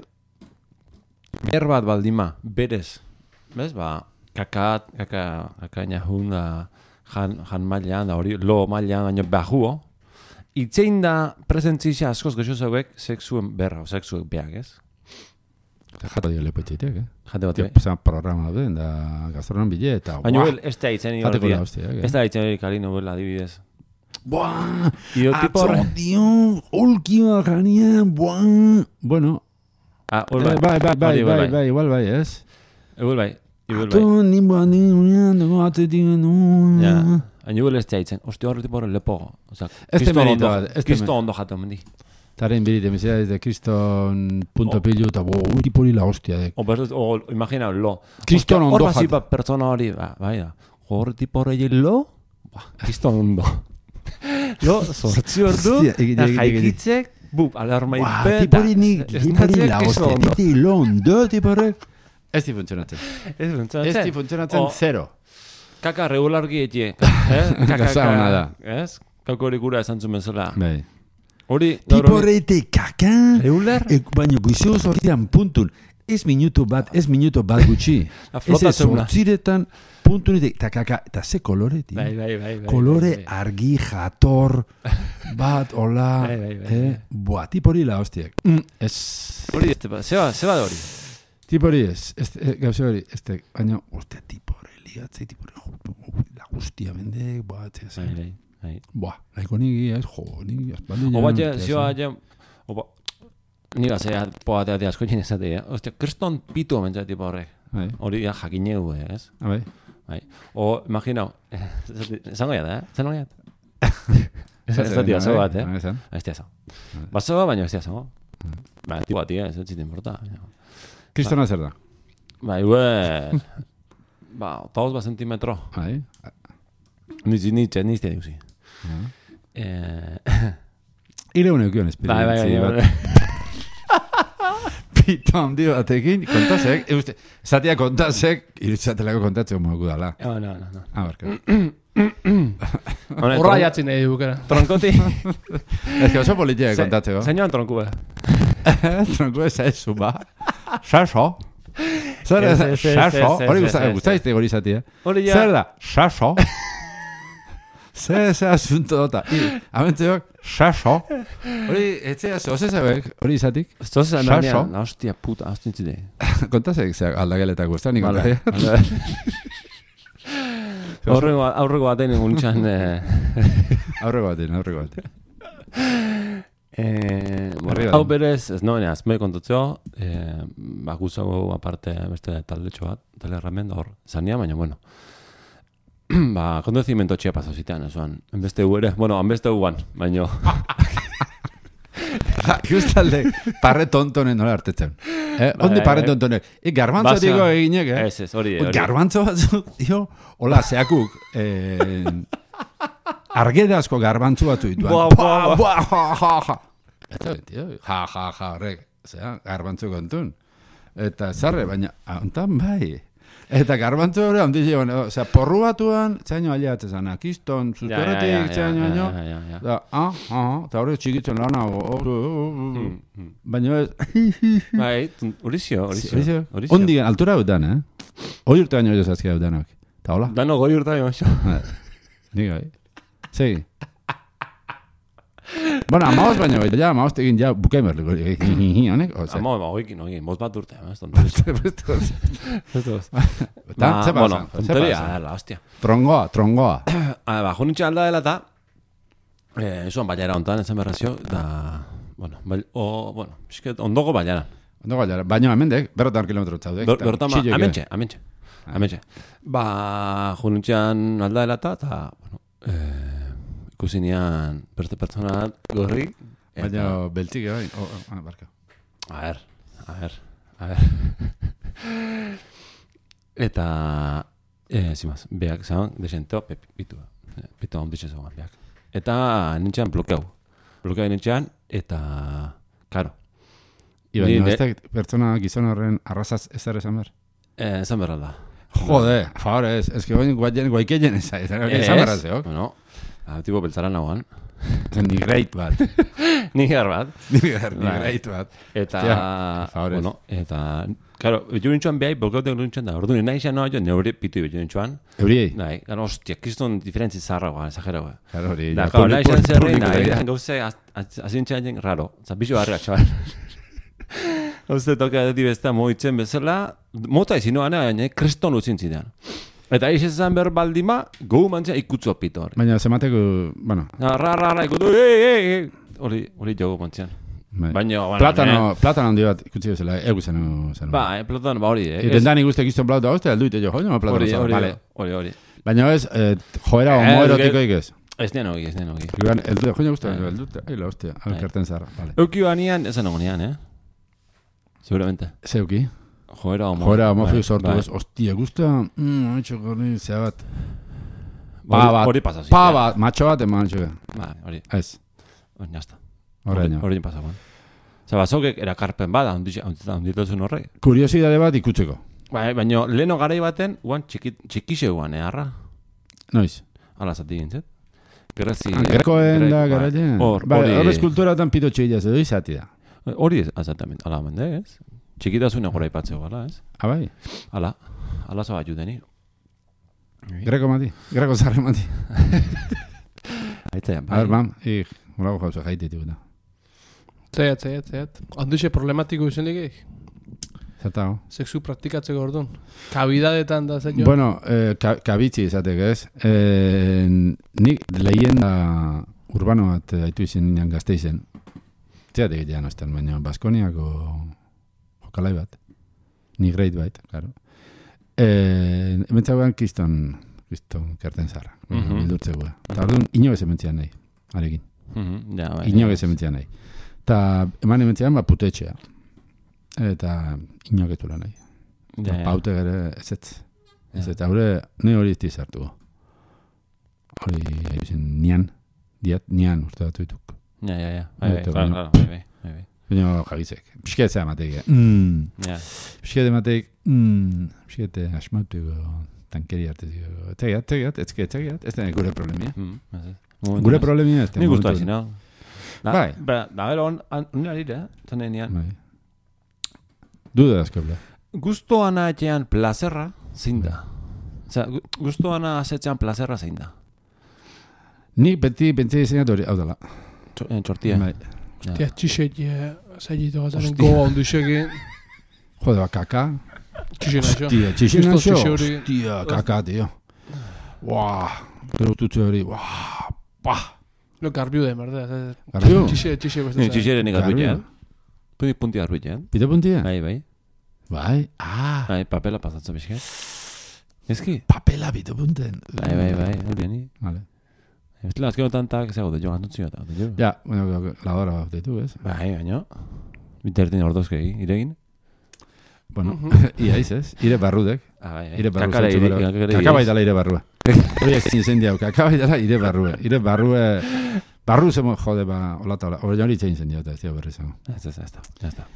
ber bat baldima, berez, bez, ba, kakat, kaka, kakaina hun da, jan, jan mailean, da hori, lo mailean, baina bajuo, itzein da presentzia askoz gexo zauek sexuen berra, sexuek beak, ez? Eta jata dio lepo etxeitek, eh? Jate bat, eh? Programa da, da gastronom bile, eta... Baina bel, ez da itzen hori dia. Ez da itzen hori kalino bela, adibidez. Buah! Atzo, dio! Olki bakanean, buah! Bueno... Ah, igual bai. Bai, bai, bai, bai, bai, igual bai, ez? Igual bai, igual bai. Ato, nimba, nimba, dago atzetik, no... Ja. Baina igual ez diaitzen, osti horretik horre lepo. Este merito bat. Kristo ondo jaten mendi. Taren birite, mesea desde kriston punto pillu, eta bo, uri poli la hostia. O, imagina, lo. Kriston ondo jaten. Hor basi bat pertsona hori, bai da. Horretik horre lo, kriston ondo. Lo, sortzi ordu, jaikitzek, bup, alarma ipeta. Tipori nik, tipori la hostia, tipori lo ondo, tipori. Ez di funtzionatzen. Ez funtzionatzen. Ez di funtzionatzen zero. Kaka regularki etie. Kaka zauna da. Ez? Kako hori gura esan zumen zela. Bai. Hori... Tiporreite kaka... Regular? Baina guizio zortian puntun. Ez minutu bat, ez minutu bat gutxi. Ez ez zortziretan puntun eta kaka... Eta ze kolore, tio? Bai, bai, bai. Kolore argi, jator, bat, hola... Bai, bai, bai. Boa, tipori la hostiek. Ez... Hori, zeba da hori. Tipori ez. Gauze hori, ez te... Baina, ostia, tipori. Atzei tipo la guztia mendek, ba, etzea zen. Bai, bai. Ba, nahiko nigi, ez, jo, nigi, espaldi. O bat, zio, aia, o ba, niga zea, poatea te asko jinezate, eh? Ostia, kriston pitu omentzea tipo horrek. Hori, ja, jakinegu, ez? Bai. Bai. O, imaginau, zango jat, eh? Zango jat? Ez da tia, zau bat, eh? Ez tia zau. Ba, zau bat, baina ez tia zau. Ba, tipo bat, ez zit importa. Kristona zer da? Ba, igual... Ba, tauz bat zentimetro. Bai. Nizi nitxe, nizte diuzi. Ire une ukion espiri. Bai, bai, bai. Pito handi batekin, kontasek, zatia kontasek, irutzatelako kontatzeko mogu dala. No, no, no, no. Ah, barka. Horra jatzin nahi dukera. Tronkoti. Ez que oso politiak kontatzeko. Zeinoan tronkube. Tronkube zaizu, ba. Saso. Zer da, saso, hori guztaizte hori zatia. Zer da, saso. Zer, zer asunto dota. Amentzeok, saso. Hori, etzea, zozezabek, hori izatik. Zozezabek, hostia puta, hostintzide. Kontazek, zer, aldageletak guztan, nik kontaia. Aurrego baten egun txan. Aurrego baten, aurrego baten. Eh, bueno, hau berez, ez noen, azme kontutzeo, eh, bakuzago aparte beste taldetxo bat, telerramen da hor, zania, baina, bueno, ba, kontuzimento txia paso zitean, ezuan, enbeste gu ere, bueno, enbeste guan, baina... Justalde, parre tontonen nola hartetzen. Eh, ondi parre tontonen? E, garbantzo digo eginek, eh? Ez, ez, hori, hori. Garbantzo batzuk, dio, hola, zeakuk, eh... argedazko garbantzu batzu dituan. Boa, boa, boa. Ja, ja, Eta, tio, ja, ja, ja, horrek, zera, garbantzu kontun. Eta zarre, baina, ontan bai. Eta garbantzu hori, handi zion, osea, porru batuan, txaino aliatzen zana, kiston, zuztorretik, txaino, baino, da, ah, ah, eta hori txikitzen lana, baina ez, bai, horizio, horizio. Ondigen, altura hau dan, eh? Hoi urte baino edo zazkia hau danak. Eta hola? Dano goi urte baino, xo. Nik gai. Segi. Bueno, amaoz baino, ja, amaoz tegin, ja, bukai merliko. Honek, oze. Amaoz, oikin, oikin, moz bat urte, ez tonto. Eta, ze Bueno, pasa? tonteria, la hostia. Trongoa, trongoa. Ba, junitxe alda dela eta, esuan baiara ontan, esan berrazio, da, bueno, o, bueno, esket, ondoko baiara. Ondoko baiara, baino amendek, berrotan kilometro txaudek. Berrotan, amentxe, amentxe, amentxe. Ba, junitxean alda dela eta, eta, bueno, eh, ikusinean beste pertsona gorri. Baina beltik, bai. Oh, ah, barka. A ver, a ver, a ver. Eta, eh, zimaz, beak zaban, desenteo, pitu, pitu onditxe zaban, beak. Eta nintxean blokeu. Blokeu nintxean, eta, karo. Iba, no, ez pertsona gizon horren arrazaz ez ere esan behar? Eh, esan behar da. Jode, favore, ez, ez que guaikeien ez, esan behar zeok. Bueno, Ah, tipo beltzara nagoan. Ni greit bat. Ni gar bat. Ni greit bat. Eta, bueno, eta, claro, jo nintxuan behai, bolkaute nintxuan da. Ordu nahi xan noa jo, neure pitu jo nintxuan. Euriei? Nahi, gara, hostia, kiston diferentzi zarra goa, exagero goa. Claro, hori. Da, claro, nahi xan zerri, nahi, gauze, azintxan jen, raro. Zapizu barriak, txabal. Gauze toka edo bestea moitzen bezala, mota izinoan, baina kriston utzin zidean. Eta eixez ezan behar baldima, gogu mantzea ikutzu apito hori. Baina zemateko, bueno... Ra, ra, ra, ikutu, ei, ei, ei, hori, hori jogu mantzean. Baina, bueno... Platano, platano handi bat ikutzi bezala, egu zenu... Ba, eh, platano, ba hori, eh. Eta dani guztek izton plauta hozte, alduite jo, joan, platano hori, zara, hori, hori, hori. Baina ez, joera homoerotiko ikez. Ez nien hogi, ez nien hogi. Iban, eldute, joan guztek, eldute, aila, hostia, alkerten zara, vale. Euki banian, esan ogonian, eh. Seguramente. Zeuki? Joera homo. Joera homofio sortu ez. Ostia, guztua, mmm, haitxo gorri, zea bat. Pa bat, hori pasazio. Pa bat, matxo bat eman txoke. Ba, hori. Ez. Hori jazta. Horreño. Hori pasagoan. Zaba, zokek erakarpen bada, ondituzun horrek. Kuriosidade bat ikutzeko. Ba, baina, leheno garai baten, guan txikixe guan, eh, arra? Noiz? Ala zati gintzet. Grezi. Grekoen da garaien. Hori. Hori eskulturatan pito txilla, edo izati da. Hori ez, azatament, ala mende, ez? Txikitasuna gora ipatzeko, ala, ez? Abai? Ala, ala zaba judeni. Greko mati, greko zarre mati. Aitza, bai. A ver, mam, ik, horago jauza jaitetik da. Zaiat, zaiat, zaiat. Handuxe problematiko izan ligek? Zertago? Sexu praktikatzeko orduan. Kabidadetan da zaino? Bueno, eh, ka, kabitzi izatek ez. Eh, nik lehenda urbano bat haitu izan nian gazteizen. Zeratik egitea nostan, baina Baskoniako jokalai bat. Ni greit bait, claro. Eh, Ementzagoan kiston, kiston kerten zarra. Mm -hmm. Bildurtzegua. Eta orduan, inogez ementzian nahi, arekin. Mm -hmm. ja, bai, inogez ementzian nahi. Eta eman ementzian, ba, putetxea. Eta inogetula nahi. Ja, ja. Paute gere, ez ez. Ez ez, haure, ne hori izti zartu. Hori, hairizien, nian, diat, nian urte datu dituk. Ja, ja, ja. Bai, bai, claro, claro, bai, bai, bai. Baina jabizek. Pisketzea mateik. Mm. Ja. Piskete mateik. Mm. Piskete asmautuko tankeri arteziko. Etzegiat, etzegiat, etzegiat. Ez da gure problemia. Mm. Gure problemia ez da. Ni guztua ezin, no? Bai. Da, da, bero, honi arire, zanen nian. Bai. Duda azkabla. Guztuana etxean plazerra, zein da? Osa, guztuana azetxean plazerra zein da? Nik beti pentsi izanat hori, hau dala. Txortia. Bai. Ostia, txixetie, zailito gazaren goa ondixekin. Jode, ba, kaka. Txixen aixo. Hostia, txixen aixo. Hostia, kaka, tío. Buah, pero tutxe hori, buah, buah. No, garbiu da, merda. Garbiu? Txixe, txixe. Ni txixere ni garbiu, eh? Pudi punti garbiu, eh? Pide puntia? Bai, bai. Bai, ah. Bai, papela pasatzo bizket. Ezki? Papela bide punten. Bai, bai, bai, hori ni. Vale. Ez la azkeno tantak zego de jo, antuntzi gota. Ja, bueno, la hora bat ditu, ez? Bai, baina. Bitertin ordozkegi, iregin. Bueno, ia izez, ire barrudek. Ah, bai, bai. Ire barru Kakara iri. Kaka baitala ire barrua. Hori ezin zen diau, kakabai dela, ire barrue. Ire barrue, barru zemo, jode, ba, olata, ola. Hori hori zein zen diau, ez diau berri zen. Ez, ez, ez da, ez da.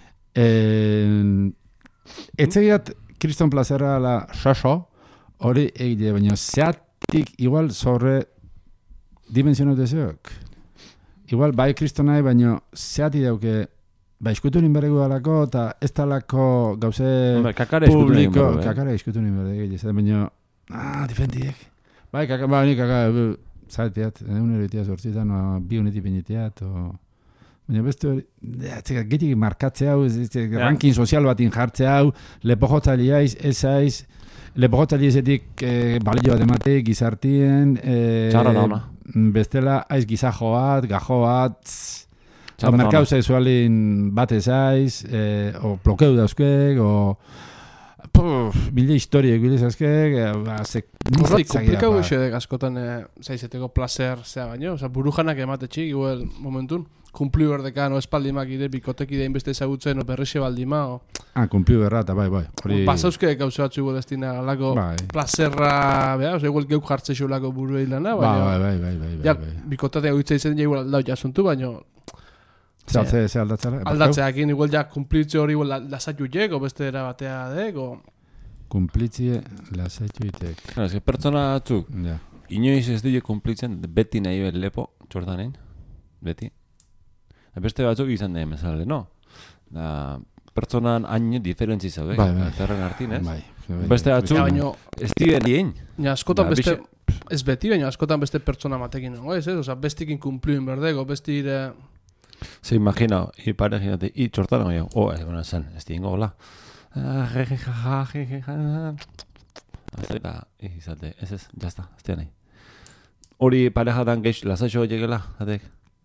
Etzegiat, kriston plazera la saso, hori egite, baina zeatik igual sobre dimensionatu zeok. Igual, bai kriston nahi, baina zeatik dauke, ba, iskutunin berregu dalako, eta ez talako gauze publiko, kakare iskutunin berregu, ez da, baina, ah, diferentiek. Bai, kakare, ba, ni kakare, zaitiat, egun eritiaz hortzitan, bi uniti pinitiat, o... Baina beste hori, getik markatze hau, ranking sozial batin jartze hau, lepojotzali aiz, ez aiz, lepojotzali ezetik balio bat emate, gizartien, txarra dauna. Bestela aiz gizajo bat, gajo bat, merkau sexualin bat ez aiz, o blokeu dauzkek, o... Bile historiek, bile zazkek, komplikau esedek askotan zaizeteko placer zea baino, buru janak ematetxik, igual momentun, kumpliu berdekan, o espaldimak ide, bikotek ide inbeste ezagutzen, o berrexe baldima, o... Ah, kumpliu berra, eta bai, bai. Pasauzke gauze batzu igual destina, lako plazerra, beha, oza, igual geuk jartze xulako buru eilana, baina... Bai, bai, bai, bai. Ja, bikotatea guitza izan, ja igual aldau jasuntu, baina... Ze, ze aldatzea? Aldatzeakin, igual ja kumplitze hori igual lasaitu jek, o beste era batea dek, o... Kumplitzie lasaitu itek. Claro, ez que pertsona batzuk, ja. Inoiz ez dide kumplitzen, beti nahi behar lepo, txortanein, beti. Beste batzuk izan nahi mesale, no? Da, pertsonan hain diferentzi zaudek, bai, bai. Terren hartin, ez? Bai, bai. Beste batzuk, ja, ez dide dien. Ja, askotan beste, ez beti, baina askotan beste pertsona matekin nengo, ez, ez? Osa, bestikin kumpliuen berdego, besti ire... Se imagina, y pareja y chortana oye, oh, es una san, estingo hola. Ah, jeje jaja jeje jaja. Hasta izate, ese es, ya está, estia nahi. Hori pareja dan geix lasaixo llegela, adek.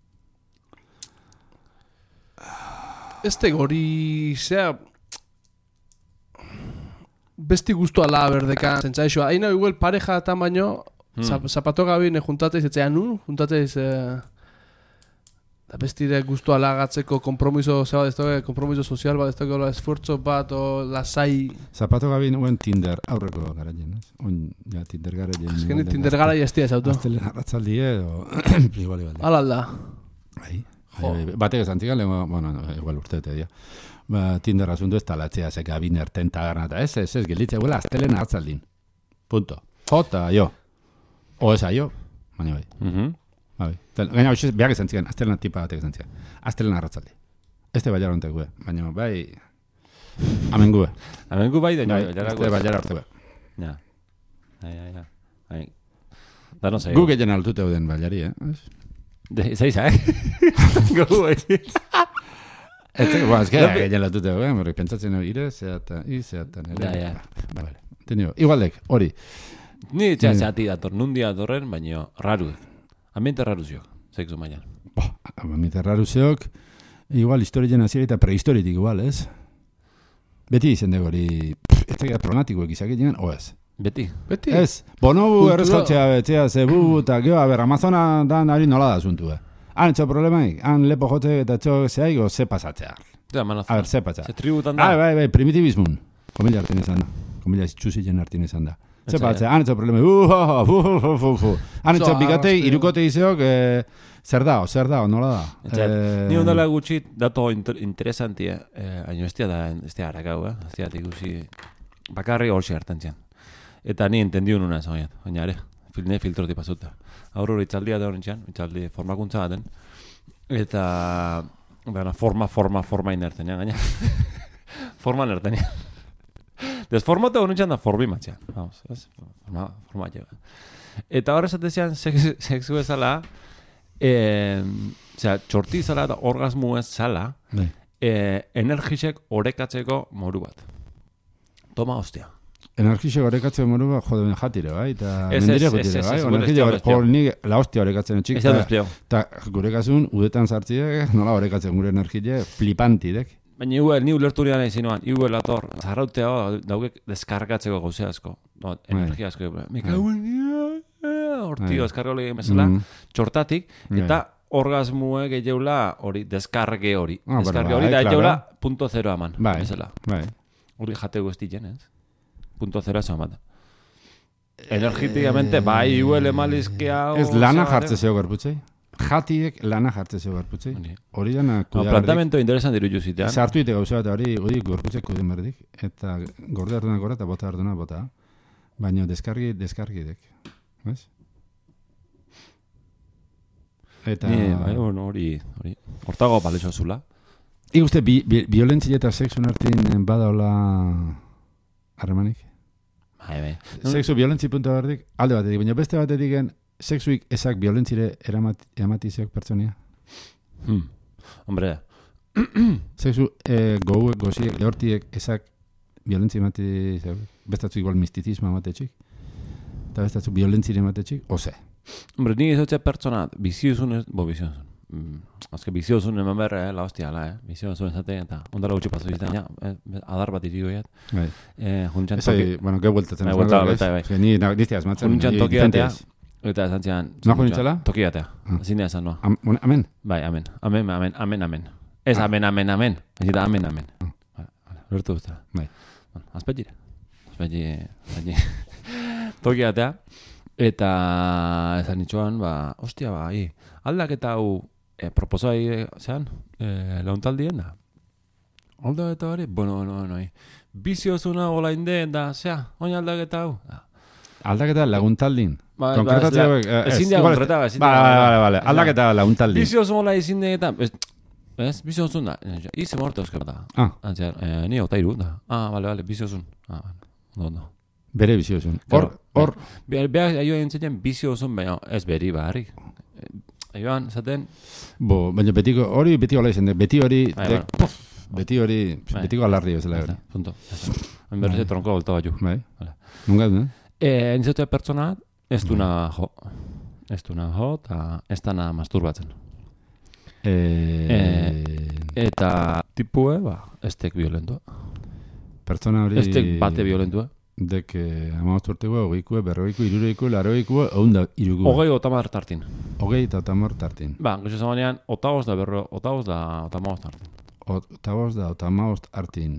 Este hori sea besti gustu ala berdeka sentzaixo. Aina igual pareja tan baino, hmm. zapato gabi ne juntatez etzean nun, juntatez eh da bestire gustu alagatzeko kompromiso, zeba, ez toke, kompromiso sozial bat, ez toke, esfuerzo bat, o lasai... Zapato gabi nuen Tinder aurreko garaien, ez? Oin, ja, Tinder garaien... Azken Tinder gara jastia ez auto. Aztelen arratzaldi edo... Igual, igual. Ala alda. Bai, batek ez antzikan, lehen, bueno, igual urte bete dia. Ba, Tinder asunto ez talatzea, ze gabin ertenta gana, eta ez, ez, ez, gelitzea, igual, aztelen arratzaldin. Punto. Jota, jo. O esa, jo. Baina bai. Mhm. Bai. Gaina hoxe behar izan ziren, aztelen tipa batek izan ziren. Aztelen arratzaldi. Este baiara hontek gue. Baina bai... Amen gue. Amen gu bai, da bai, este baiara horte gue. Ja. Ja, ja, ja. Da no sé. Gu gehien altute hoden baiari, eh? De, zeiza, eh? Gu bai. Ez que, ba, ez que gehien altute hoden, horrek pentsatzen hori, ire, zeata, i, zeata, nire. Ja, ja. Ba, bale. Tenio, igualdek, hori. Ni txea zeati dator, nundi datorren, baina raru. Ambiente raruziok, sexo maian. Boh, ambiente raruziok, igual historien hasiera eta prehistoritik igual, ez? Beti izen dugu hori, ez da pronatikoek izak egin, o ez? Beti. Beti. Ez, bonobu errezkotzea betzea, zebu, eta geho, a ber, Amazona dan ari nola da zuntu, eh? Han etxo problemaik, han lepo jote eta etxo zehaigo, ze pasatzea. Ja, manazo. A ber, ze pasatzea. Ze tributan da. Ah, bai, bai, primitibismun. Komila hartin ezan da. Komila txusilen hartin ezan da. Ze pasatzea, han etxo problemaik, uh, uh, uh, uh, uh, uh, uh. Han etxo bikatei, irukote izeok, eh, zer dao, zer dao, nola da. Eh, ni ondala gutxi, dato inter interesantia, eh, haino estia da, estia harakau, eh? Estia ikusi bakarri horxe hartan zian. Eta ni entendiun una ez horiat, baina ere, ne filtroti pasuta. Aurro itzaldia da horren txan, itzaldi formakuntza baten, eta bueno, forma, forma, forma inerten, ja, gaina. Forma inerten, ja. Desformata horren txan da forbi matxean, vamos, ez? Forma, forma lleva. Eta horre esatezian, sexu ezala, eh, osea, txorti zala eta orgasmu ez zala, eh, energizek orekatzeko moru bat. Toma hostia. Energizek orekatzeko moru bat, jode ben jatire, bai? Eta mendiria jatire, bai? Energizek orekatzeko la hostia orekatzen txik. Eta gure kasun, udetan sartziek, nola orekatzen gure energizek, flipantidek. Baina igual, ni ulertu nahi zinuan, igual ator, zarrautea daugek deskargatzeko gauze asko, no, energia asko. Mika, hortio, deskarga hori emezela, txortatik, eta orgasmue gehiaula hori, deskarge hori. Deskarge hori, da gehiaula punto zero aman. Bai, bai. Hori jategu ez ditzen, ez? Punto zero ez aman. Energetikamente, bai, huele malizkea... Ez lana jartze zeo gorputzei. Jatiek lana jartze zeo gorputzei. Hori dana kudeagarrik. Plantamento interesan diru juzitean. Zartu ite gauza eta hori hori gorputzek kuden berdik. Eta gorde arduna gora eta bota arduna bota. Baina deskargi, deskargidek. Ez? Eta... Ni, bai, hori, hori. Hortago balexo zula. Ik uste, bi, bi, violentzia eta sexun artin badaola harremanik? Bai, bai. Sexu violentzi puntua berdik, alde batetik, baina beste batetik sexuik ezak violentzire eramatiziok pertsonia? Hmm. Hombre. Sexu eh, gouek, goziek, lehortiek ezak violentzi ematiziok, bestatzu igual mistizismo ematetxik, eta bestatzu violentzire ematetxik, ose. Hombre, nik izotxe pertsona, biziozun ez, bo biziozun. Mm, azke biziozun eman berre, eh, la hostia, la, eh, biziozun ezaten, eta ondala gutxi pasu izan, ja, eh, adar bat irigo iat. Bai. Eh, Juntxan toki... Bueno, ge bueltatzen. Bai, bueltatzen, bai, bai. Ni nizte azmatzen. Juntxan toki atea, eta esan zian... Noa junitxela? Toki atea, zinea esan noa. Amen? Bai, amen, amen, amen, amen, amen. Ez amen, amen, amen. Ez da amen, amen. Lortu guztela. Bai. Azpetxire. Azpetxire, azpetxire. Toki atea, eta esan nitxoan, ba, ostia, ba, hi, aldaketa hau, E, proposai, zean, e, launtaldien da. Aldaketa hori, bueno, bueno, bueno, biziozuna gola indeen da, zea, oin aldaketa hau. Aldaketa laguntaldin. Ba, ba, ezin da konkreta, ezin da. Bale, bale, bale, aldaketa laguntaldin. Biziozun gola izin denetan, ez, biziozun da, ize morte euskara da. Ah. Antzer, ni otairu da. Ah, bale, bale, biziozun. Ah, no, no. Bere biziozun. Hor, hor. Beha, aio entzien biziozun, baina ez beri barrik. Joan, zaten... Bo, baina betiko, hori beti hola izan, beti hori... Bai, de, beti hori, bai. Betiko alarri bezala hori. Punto. En berriz bai. Tronko golta bat ju. Bai. Nunga du, ne? Eh, Enizatea pertsona, ez duna jo. Ez duna jo, eta ez dana masturbatzen. Eh... eh, eta tipue, ba, ez tek violentua. Pertsona hori... Ez tek bate violentua. Dek amagost urtekoa, hogeikue, berrogeikue, irureikue, larogeikue, eunda irukue. Hogei otamar tartin. Hogei eta otamar tartin. Ba, gizio zamanean, otagoz da berro, otagoz da otamagoz tartin. Otagoz da otamagoz tartin.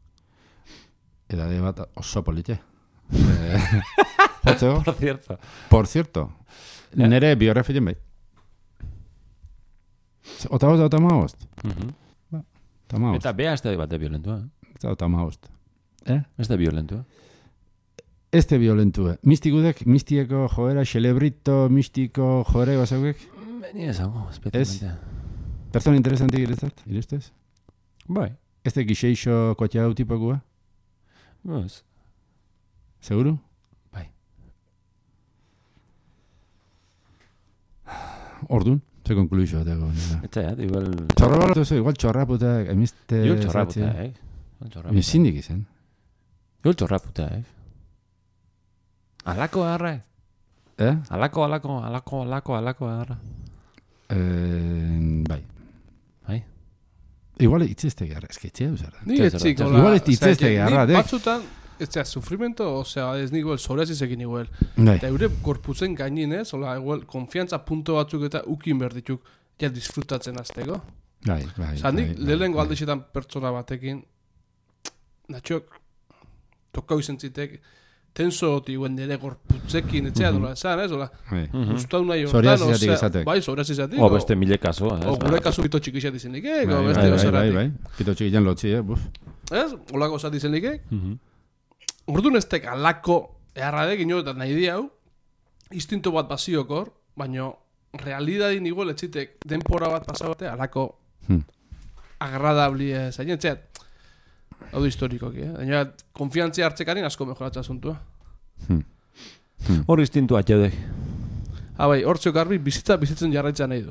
Edade bat oso polite. Jotzeo? Por cierto. Por cierto. Yeah. Nere biografien bai. Otagoz da otamagoz? Uh-huh. Ba, otamagoz. Eta beha ez da bate violentua. Eta otamagoz. Eh? Ez da violentua. Ez da violentua. Mistikudek, mistieko joera, celebrito, mistiko joera bazauek? Ni esango, especialmente. Ez? Persona interesantik irezat, ireztez? Bai. Ez da gixeixo kotia hau tipokua? Ez. Seguru? Bai. Ordun? Ze konkluizioa dago. Eta ja, igual... Txorra baratu zu, igual txorra putak, emizte... Igual txorra putak, eh? Ezindik izan. Igual txorra putak, eh? Alako agarra, eh? Alako, alako, alako, alako, alako agarra. Eh, bai. Bai? Igual itzeste garra, eski etxea duzara. Ni etxik, hola. Igual itzeste garra, dek. Ni batzutan, ez da, sufrimento, osea, ez niguel, zorezizekin iguel. Bai. Eta eure gorputzen gainin, ez? Hola, igual, konfiantza punto batzuk eta ukin berdituk, ja disfrutatzen azteko. Bai, bai. Osa, nik bai, lehenengo bai. aldexetan pertsona batekin, natxok, tokau izan zitek, tenso oti guen nire gorputzekin, etxea dola, esan, ez? Ola, guztau nahi hortan, osea, bai, zorazizatik. O beste mile kasu. O gure kasu pito txikixat izenik, eh? Bai, bai, bai, bai. Pito txikian lotzi, eh? Buf. Ez? Olako zat izenik, eh? Orduan ez tek alako eharradek ino eta nahi di hau, instinto bat baziokor, baina realidadin igual etxitek denpora bat pasabate alako agradabli zain, etxeat. Hau du historikoki, eh? Baina konfiantzia hartzekarin asko mejoratza asuntua. Hor instintua txedek. Ha, bai, hortzio garbi bizitza bizitzen jarraitzea nahi du.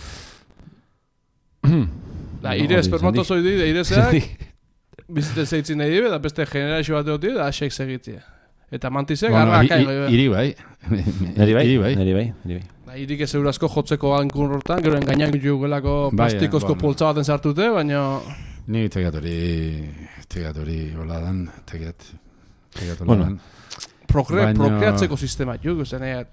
Da, ire espermatozoid di, da irezeak, bizitzen zeitzin nahi dibe, da beste generazio bat egotie, da asek segitzea. Eta mantizek, bueno, arra akai. Iri bai. Neri bai, neri bai, neri bai. Da, irik ez eurazko jotzeko gankun hortan, gero engainan jugelako plastikozko poltsa baten sartute, baina... Ni tegat hori, tegat hori hola dan, tegat, tegat hola bueno, dan. Prokre, baina... Prokreatzeko sistema, juk, usten egat.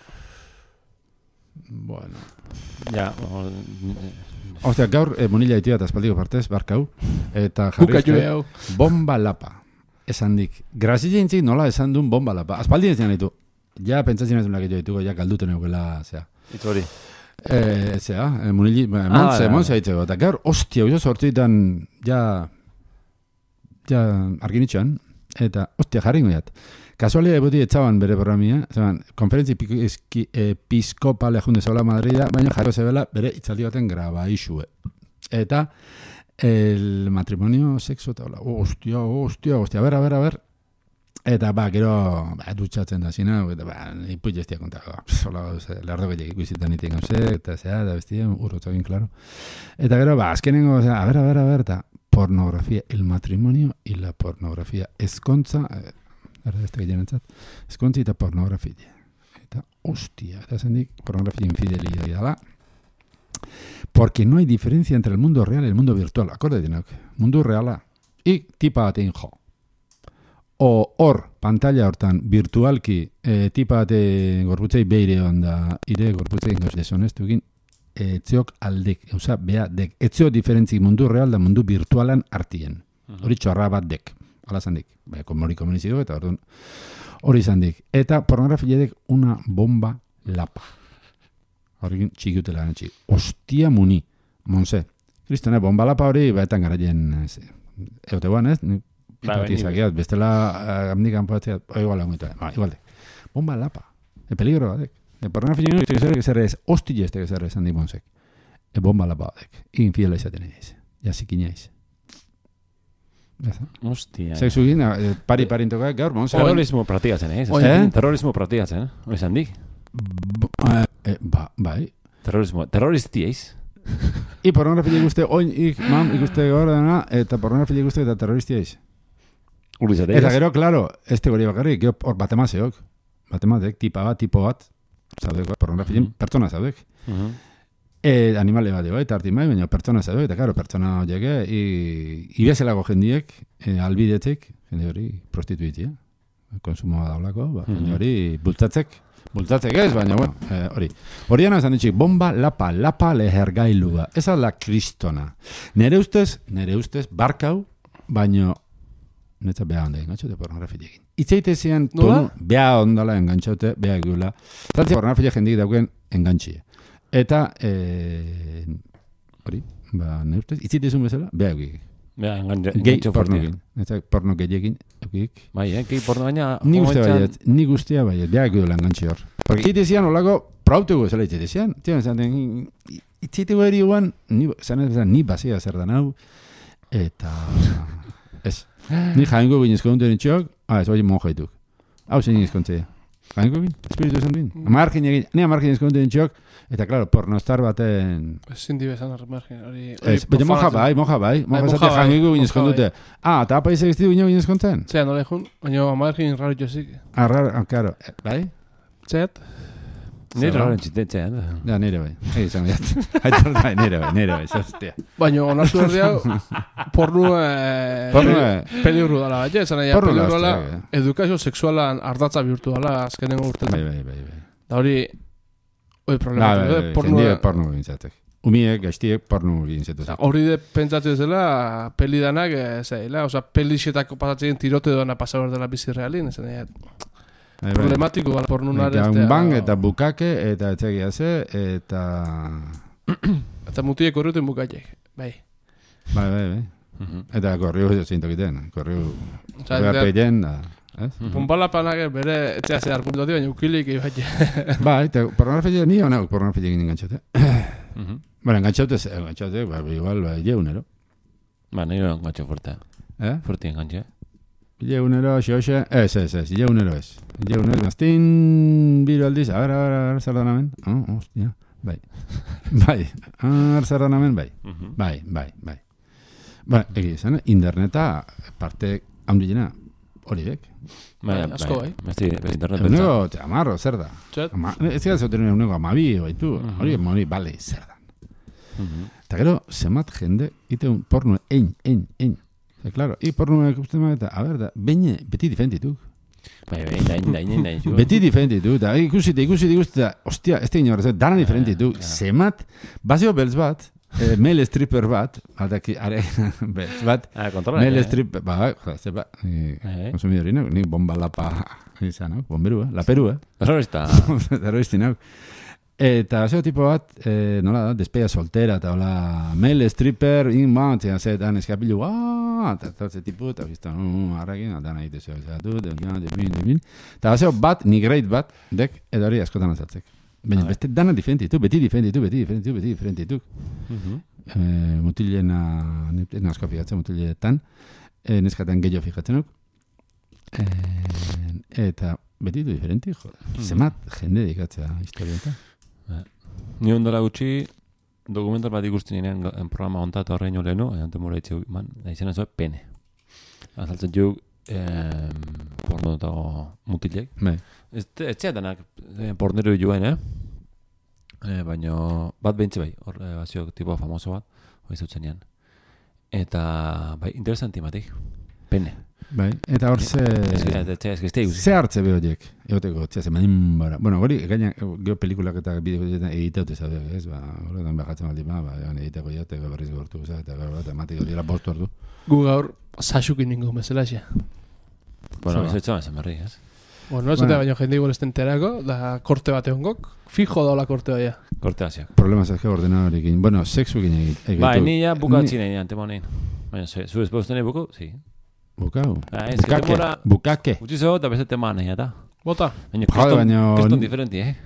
Bueno. Ja, Ostia, gaur eh, monila iti bat aspaldiko partez, barkau, eta jarri bomba bomba lapa. esan dik. Grazile intzik nola esan duen bomba lapa. Aspaldien ez ditu. Ja, pentsatzen ez duenak edo dituko, ja galduten eukela, zea. Itu hori. Eh, zea, munili, montze, montze haitzeko. Eta gaur, ostia, uzo sortzitan, ja, ja, arginitxan, eta, ostia, jarri goiat. Kasualia ebuti etzaban bere programia, zeban, konferentzi episkopale junde zaula Madrida, baina jarro zebela bere itzaldi baten graba isue. Eta, el matrimonio, sexo, eta hola, ostia, ostia, ostia, a ber, a ber, a ber. Eta, ba, gero, ba, dutxatzen da zina, eta, ba, ipu jestia kontago, hola, lehardo gehiak ikusitan iten gauze, eta zea, da bestia, urrotzagin, klaro. Eta gero, ba, azkenengo, a ber, a ber, a ber, eta, pornografia, el matrimonio y la pornografia, ezkontza, erda ez da gehianetzat, ezkontzi eta pornografia. Eta, hostia, eta zendik, pornografia infidelidad dala, porque no hay diferencia entre el mundo real y el mundo virtual. Akorde dinak, mundu reala, y tipa batein jo. O hor, pantalla hortan, virtualki, e, tipa bate gorputzei beire onda, ire gorputzei gauz desonestu egin, etziok aldek, eusa, bea dek, etzio diferentzik mundu real da mundu virtualan artien. Hori txorra bat dek, ala zandik, bai, komori komunizidu, eta orduan, hori zandik. Eta pornografia dek una bomba lapa. Horrekin txikiutela gana txik. Ostia muni, monse. Kristone, bomba lapa hori, baetan garaien, eute guan, ez? Ipatizakiat, bestela amnik anpoatzea, o igual laguneta, ba, igual dek. Bomba lapa, e peligro bat dek. E pornografia nio, ez zer ez, hostile ez zer ez handi monsek. E bomba lapa dek. Infidela izaten egin, jasikin jaiz. Hostia. Sexu egin, pari parintokak gaur, monse. Terrorismo pratigatzen, eh? Terrorismo pratigatzen, eh? Oizan dik? Ba, bai. Terrorismo, terroristieiz. I pornografia ikuste, oin, ik, mam, ikuste gaur dena, eta pornografia ikuste eta terroristieiz. Eta gero, klaro, este gori bakarrik, gero, hor batemazeok. Batematek, tipa bat, tipo bat, zaudek, pornografia, mm-hmm. pertsona zaudek. Mm-hmm. E, animale bat, eta artin bai, baina pertsona zaudek, eta klaro, pertsona horiek, ibezelago jendiek, e, albidetzek, jende hori, prostituitzia, konsumoa daulako, ba, jende mm-hmm. hori, bultatzek, bultatzek ez, baina, bueno, eh, hori. Hori gana esan ditxik, bomba, lapa, lapa lehergailua. Esa la kristona. Nere ustez, nere ustez, barkau, baina, netza beha onda engantzute pornografia egin. Itzeite zian, beha ondala engantzaute, beha egula. Zaltzia pornografia jendik daukeen engantxie. Eta, eh, hori, ba, nere ustez, itzeite zuen bezala, beha egin. Beha engantxo Gei porno egin. Netza porno gehiagin, egik. Bai, eh, gei porno baina... Ni guztia baiet, ni guztia baiet, beha egula engantxi hor. Porque itzeite zian, olako, prautegu ezela itzeite zian. Tian, zaten, itzeite eri guan, ni bazia zer dan hau, eta... Ez. Ni jaingo ginen eskontu txok, ah, ez hori monjaituk. Hau zein eskontzea. Jaingo ginen? Espiritu esan bin? Amarkin egin, ni amarkin eskontu txok, eta, klaro, pornostar baten... Ezin dibezan armarkin, hori... Ez, baina monja bai, monja bai. Monja zate jaingo ginen eskontute. Ah, eta apa izak iztidu ginen eskontzen? Zea, nola ejun, baina amarkin raro jozik. Ah, raro, ah, klaro. Bai? Zeat? Nire raro entzitetzean. Ja, nire bai. Egi, izan biat. Aitor bai, nire bai, nire bai, zaztia. Baina, onartu erdia, pornu... Pornu... Peligru dala, baina, esan nahi, peligru dala, edukazio seksualan ardatza bihurtu dala, azkenengo urtetan. Bai, bai, bai, bai. Da hori, hori problematu, eh? Pornu... Jendie pornu gintzatek. Umiek, gaiztiek, pornu gintzatek. Hori de pentsatu ez dela, peli danak, zeila, oza, pelixetako pasatzen tirote doana pasabor dela bizi realin, esan nahi, problematiko bala pornunar ez. Eta un bang, eta bukake, eta etxegia ze, eta... Eta mutiek korriuten bukaiek, bai. Bai, bai, bai. Eta korriu zintokiten, korriu... Beharpeien, da... Pumpala panak bere etxea ze argumentu baina ukilik ibaite. Bai, eta pornografia ni hona pornografia egin engantzate. Bueno, engantzate, engantzate, ba, igual, ba, jeunero. Ba, nire engantzate fuerte. Eh? Fuerte engantzate. Jeunero, xoxe, ez, ez, ez, jeunero ez. Jeunero, maztin biru aldiz, a ver, a ver, a ver, zerdonamen. Oh, hostia, bai. Bai, a ver, zerdonamen, bai. Bai, bai, bai. Ba, egi izan, interneta parte handilena hori bek. Bai, asko, bai. Besti, internet pentsa. Unego, te amarro, zer da. Ez gara zauten unego amabi, baitu. Hori, hori, bale, zer da. Eta gero, zemat jende, ite un porno, ein, ein, ein. E, claro, i porno ikusten ma eta, a ber, da, beine, beti diferentituk. Bai, bai, dain, dain, dain, dain. Beti diferentituk, da, ikusite, ikusite, ikusite, ostia, ez tegin horrez, dana diferentituk. Zemat, bazio beltz bat, eh, mail stripper bat, ataki, are, bez, bat, ah, mail stripper, ba, ze ba, konsumidori, no? Ni bomba lapa, izan, no? Bomberu, eh? Laperu, eh? Terrorista. Terroristi, no? Eta zeo tipo bat, eh, nola da, despega soltera, eta hola, mail stripper, in bat, eta zetan eskapilu, aaa, eta ze tipu, eta bizta, harrakin, eta nahi dezio, eta zeo bat, nigreit bat, dek, edo hori askotan azatzek. Baina, beste dana diferentitu, beti diferentitu, beti diferentitu, beti diferentitu. Eh, mutilena, nasko fijatzen, mutiletan, eh, neskaten gehiago fijatzen nuk. Eh, eta beti du diferenti, jo. Zemat jende dikatzea historieta. Ni ondora gutxi dokumental bat ikusten nirean en programa ontatu horrein olenu, edan mura itxeu, man, da izan ez pene. Azaltzen juk, eh, porno eta mutilek. Bai. Ez txeatanak pornero joen, eh? eh baina bat behintze bai, hor eh, bazio tipo famoso bat, hori zautzen nian. Eta, bai, interesanti matik, pene. Bai, eta hor ze... Ze hartze behoriek, egoteko, txea, ze manin bara. Bueno, hori, gaina, geho pelikulak eta bideo editaute zabe, ez, ba, horretan behatzen baldi, ba, editeko jate, berriz gortu, eta gara, eta matik hori bostu hartu. Gu gaur, sasukin ningu mesela xe. Bueno, ez etxoan esan berri, ez? Bueno, ez bueno. Baina jende igual esten terako, da korte bat egon gok, fijo daula korte baina. Korte hasiak. Problemas ezke ordenadorikin. Bueno, sexukin egin. Ba, ni ja bukatzen egin, antemonein. Baina, zu ez bostene buku? Si. Bukau? Ah, ez que temora... Bukake. Utsi zo, eta beste tema nahi, eta. Bota. Baina, keston diferenti, eh?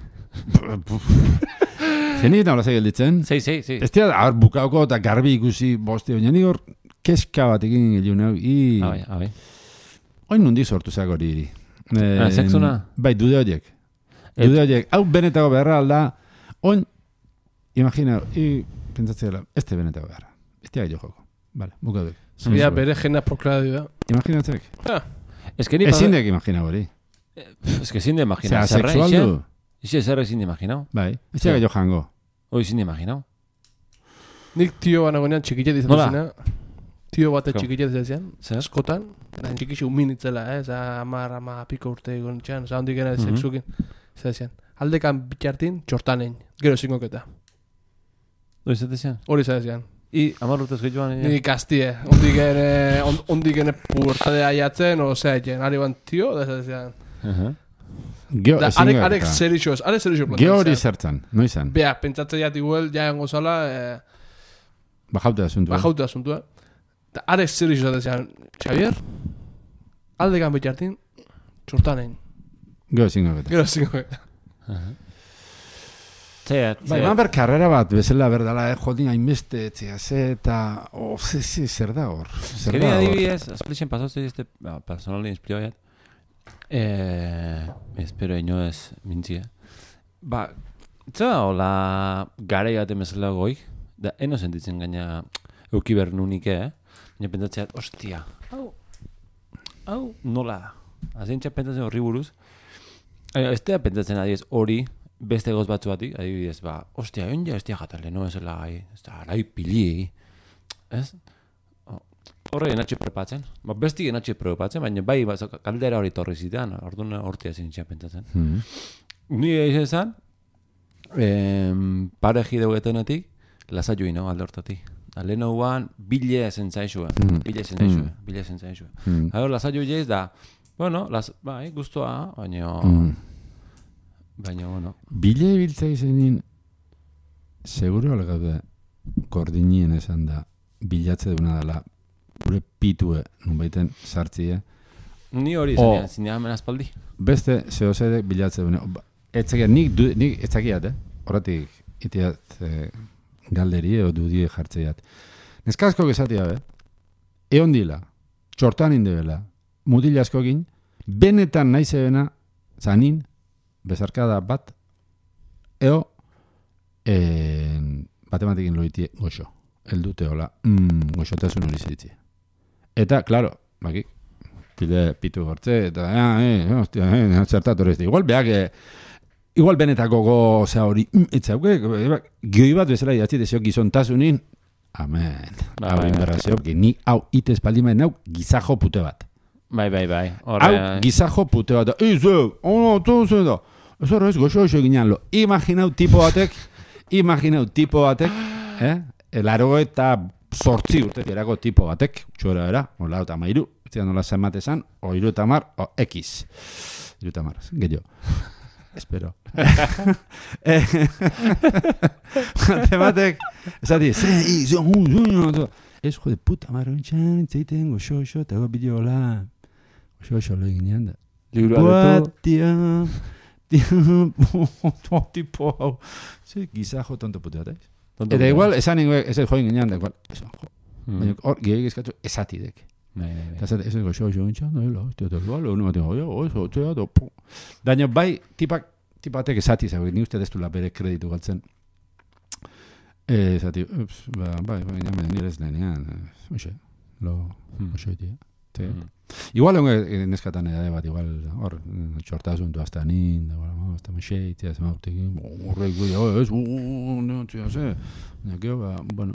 Zenik eta hola gelditzen? Sei, sei, sei. Ez tira, hor bukauko eta garbi ikusi boste, baina ni hor keska bat egin geliun hau. Abai, abai. Oin nundi sortu zako hori iri. Ah, sexuna? Bai, dude horiek. Dude horiek. Hau benetako beharra alda, oin, imagina, i, pentsatzea, este benetako beharra. Este jo joko. Vale, bukau duk. Zia bere jena prokladu da. Imaginatzek. Ah. Ezin dek imagina hori. Ez que ezin de imagina. Zera, sexual du. Ixe zerra ezin de imagina. Bai, ez tira jo jango. Hoi ezin de imagina. Nik tio banagonean txikitet izan zina. Tio bate txikitet izan zian. Askotan. Txikixi uminitzela, eh? Za amar, ama piko urte egon txan. Za hondik gena sexukin. Zera zian. Aldekan bitxartin, txortanein. Gero zingoketa. Hori zate zian? Hori zate zian. I, amar urtez gehioan... Ni kastie. Ondik gene, ondik gene pubertadea jatzen, o zea jen. Ari ban tio, da zate zian. Da, arek, arek zerixo ez. Arek zerixo plantan. Geo hori zertzen, no izan. Bea, pentsatzen jat igual, jaen gozala... Bajaute asuntua. Bajaute asuntua. Da, arek zerixo zate zian. Xavier, aldekan bitxartin, txortanein. Gero zingoketa. Gero zingoketa. Zea, bai, eman ber karrera bat, bezala berdala, eh, jodin hainbeste, etzea, ze, eta, oh, ze, ze, zer da hor. Zer da hor. Adibidez, azplixen pasazte este, personali inspirioiat, eh, espero ino ez mintzie. Ba, zera hola garei bat emezela goik, da, eno sentitzen gaina eukiber nunike, eh? Baina pentsatzeat, ostia, hau, hau, nola da. Azentxea pentsatzen horri buruz. Ez da pentsatzen adiez hori, beste goz batzu batik, adibidez, ba, ostia, egon ja ez dia jatale, no ez la gai, ez da, arai pili, ez? Horre enatxe prepatzen, ba, besti enatxe prepatzen, baina bai, ba, kaldera hori torri zitean, orduan hortia zinitxea pentsatzen. Mm-hmm. Ni egin zan, pareji deugetenetik, lasa join, no, alde hortatik. Lehen hauan, bile zentzaixua, mm. bile zentzaixua, mm. bile zentzaixua. Mm. Hau, lasa join ez da, bueno, las, bai, guztua, baina... Mm. Baina, bueno. Bile biltza izenin, seguro algaude, kordinien esan da, bilatze duna dela, gure pitue, nun baiten sartzie. Ni hori izan, zinean hemen aspaldi. Beste, zehozedek bilatze duna. Etzakiat, nik, du, nik etzakiat, eh? Horratik, itiat eh, galderi edo dudie jartzeiat. Neskazko gezatia, eh? Eon dila, txortan indebela, mutil askokin, benetan nahi zebena, zanin, bezarkada bat, eo, en, batematikin loitie goxo. Eldute hola, mm, goxotasun hori zitzi. Eta, klaro, baki, pide pitu gortze, eta, eh, eh, hostia, eh, zertatu hori. Igual, beak, eh, igual benetako goza hori, mm, etzauke, gioi bat bezala idatzi dezio gizontasunin, amen, hau inberra zeoki, ni hau itez paldimaen hau gizajo pute bat. Bai, bai, bai. Hau gizajo pute bat, izu, ono, tozu edo, ez horro ez, goxo goxo ginean lo. Imaginau tipo batek, imaginau tipo batek, eh? laro eta sortzi urte erako tipo batek, txora era, o laro eta mairu, zidan nola zenbat esan, o iru eta mar, o X. Iru eta mar, gehiago. Espero. Matematek, esati, ze, izo, un, ez jode puta marro entxan, zeiten, goxo, goxo, eta go bideo hola. Goxo, goxo, lo egin da. Libro aletu. Tia, tia, tipo hau. Ze, gizajo tonto puta, eta Eta igual, esan ingoek, ez join ginean da, igual, esan jo. Baina, hor, gehiagik eskatu, esatidek. Eta ez ez goxo, goxo, entxan, nahi, la, hostia, eta igual, hori maten, oi, oi, hostia, eta, pu. Daño, bai, tipak, tipatek esati, zago, ni uste destu la bere kreditu galtzen. Eh, esati, ups, ba, bai, bai, nire nirez lehenean, oxe, lo, oxe, tia. Igual, neskatan edade bat, igual, hor, txortazun du hasta nin, da, bueno, hasta mexei, tia, zema utekin, horrek, oi, ez, no, tia, ze, nekio, ba, bueno.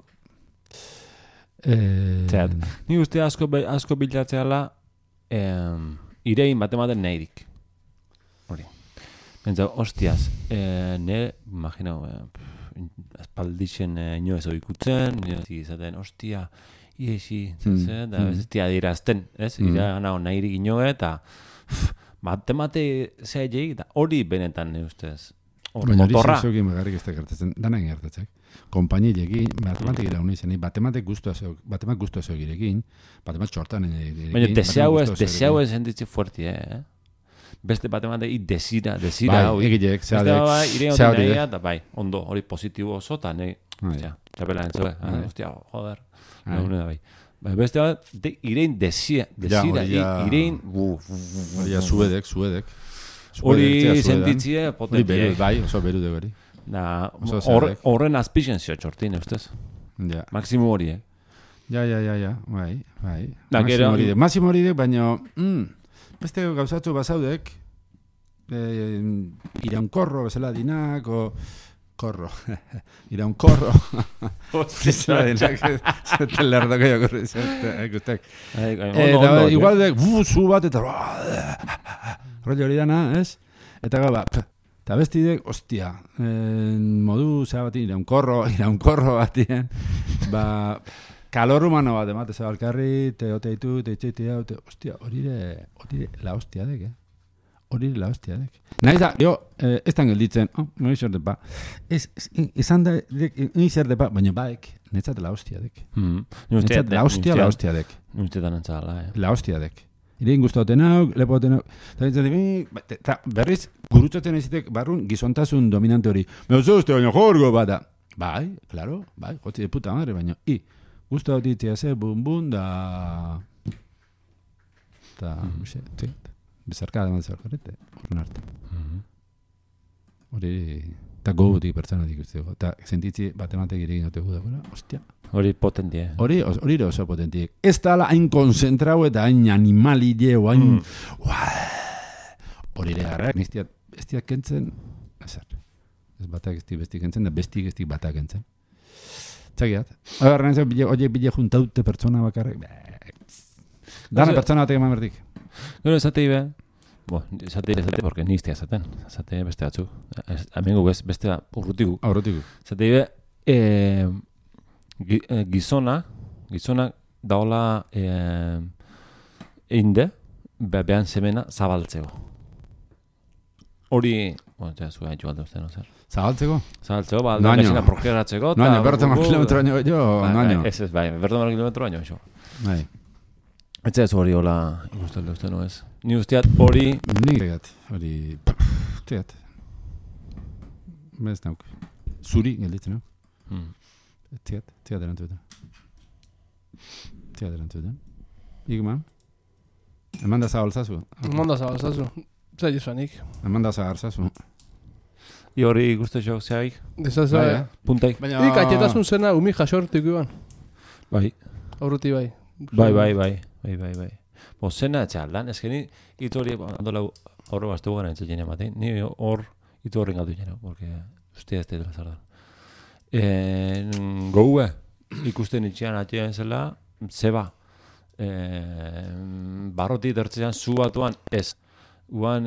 Zerat, ni uste asko, asko bilatzeala, eh, irein batematen nahirik. Hori. Bentsa, hostiaz, eh, nire, imaginau, eh, espaldixen eh, ino ez oikutzen, nire izaten, hostia, iesi, zen, da, ez tia dirazten, ez? Ira gana nahirik inoe, eta matemate zehailek, eta hori benetan, ne ustez. Hor motorra. Baina hori megarrik ez da gertatzen, danak gertatzen. Kompainilekin, matematik ira unizen, batematek guztua zeok, batematik guztua zeok irekin, batematik txortan irekin. Baina deseau ez, deseau ez henditzi fuerti, eh? Beste batematik i desira, desira. Bai, egilek, zeadek. Beste bai, ire ondo nahia, eta bai, ondo, hori positibo oso, eta nahi, txapela entzue, hostia, joder. No, no, bai. Beste bat, irein desia, desira, irein... Hori, zuedek, zuedek. Hori sentitzie potentie. Bai, oso beru de hori. Horren azpixen zio txortin, ustez? Maximo hori, eh? Ja, ja, ja, ja, bai, bai. Maximo hori dek, Maximo hori dek, baina... Beste gauzatzu bazaudek, iraunkorro, bezala dinak, o... Korro. Iraunkorro. Bezala dinak, zeten lerdoko jokorri, zeten, ikustek. Igual dek, zu bat, eta... Rollo hori dana, ez? Eta gaba, eta bestidek, ostia, modu zera bat, iraunkorro, iraunkorro batien, ba... Kalor humano bat, emate zabalkarri, te ote ditu, te itxeitea, ostia, hori de, hori de, la hostia dek, eh? Hori de la hostia dek. Nahiz da, jo, eh, ez tan gelditzen, oh, no izor de pa. Ez, izan da, izor de pa, baina baek, netzat la hostia dek. Netzat la hostia, la hostia dek. Nuztetan entzala, eh? La hostia dek. Irein guztauten hau, lepoten hau. Eta berriz, gurutzatzen ezitek barrun gizontasun dominante hori. Meuzo uste baina jorgo bada. Bai, claro, bai, joti de puta madre, baina, i. Gusto hau ditzea ze, bum, bum, da... Eta, xe, txet, bezarkada eman zerkarete, horren arte. Hori, eta gogutik pertsonatik uste dugu, eta sentitzi batematek iregin dute gu dagoela, ostia. Hori potentie. Hori, hori oso potentie. Ez da ala hain konzentrau eta hain animalide, hain... Hori ere garrak, ez diak kentzen, ezer. Ez batak ez di bestik kentzen, da bestik ez di batak kentzen. Txakiat. Horren ez, oie bile juntaute pertsona bakarrik. Dana pertsona batek eman berdik. Gero, esatei be, bo, esatei, esatei, porque niztia esaten. Esatei beste batzu. Amengo bez, beste urrutigu. Urrutigu. Esatei be, eh, gizona, gizona daola eh, einde, behan semena zabaltzeko. Hori, bueno, ja, zua haitxu alde uste, no zer. Zabaltzeko? Zabaltzeko, ba, alde mesina prokeratzeko. Noaino, berto mar kilometro baino, jo, noaino. Ez ez, bai, berto mar kilometro baino, jo. Bai. Ez ez hori hola, ikustu alde uste, no ez. Ni usteat hori... Ni gehiat, hori... Teat. Bez nauk. Zuri, gelditzen nauk. Teat, teat erantuetan. Teat erantuetan. Igman? Eman da zabaltzazu? Eman da zabaltzazu. Zer jizuanik. Eman da zabaltzazu. I hori ikuste jo, zehaik? Dezazua, eh? Puntaik. Dik, atxetasun zena umi jasortik iban. Bai. Aurruti bai. Bai, bai, bai. Bai, bai, bai. Bo, zena etxaldan, ez que ni itu hori, handola horro baztu gara entzut jene ematein, ni hor itu horren gatu jene, porque ustea ez dela zardan. Goue, ikusten itxian atxean zela, zeba, barroti dertzean zu batuan, ez. Uan,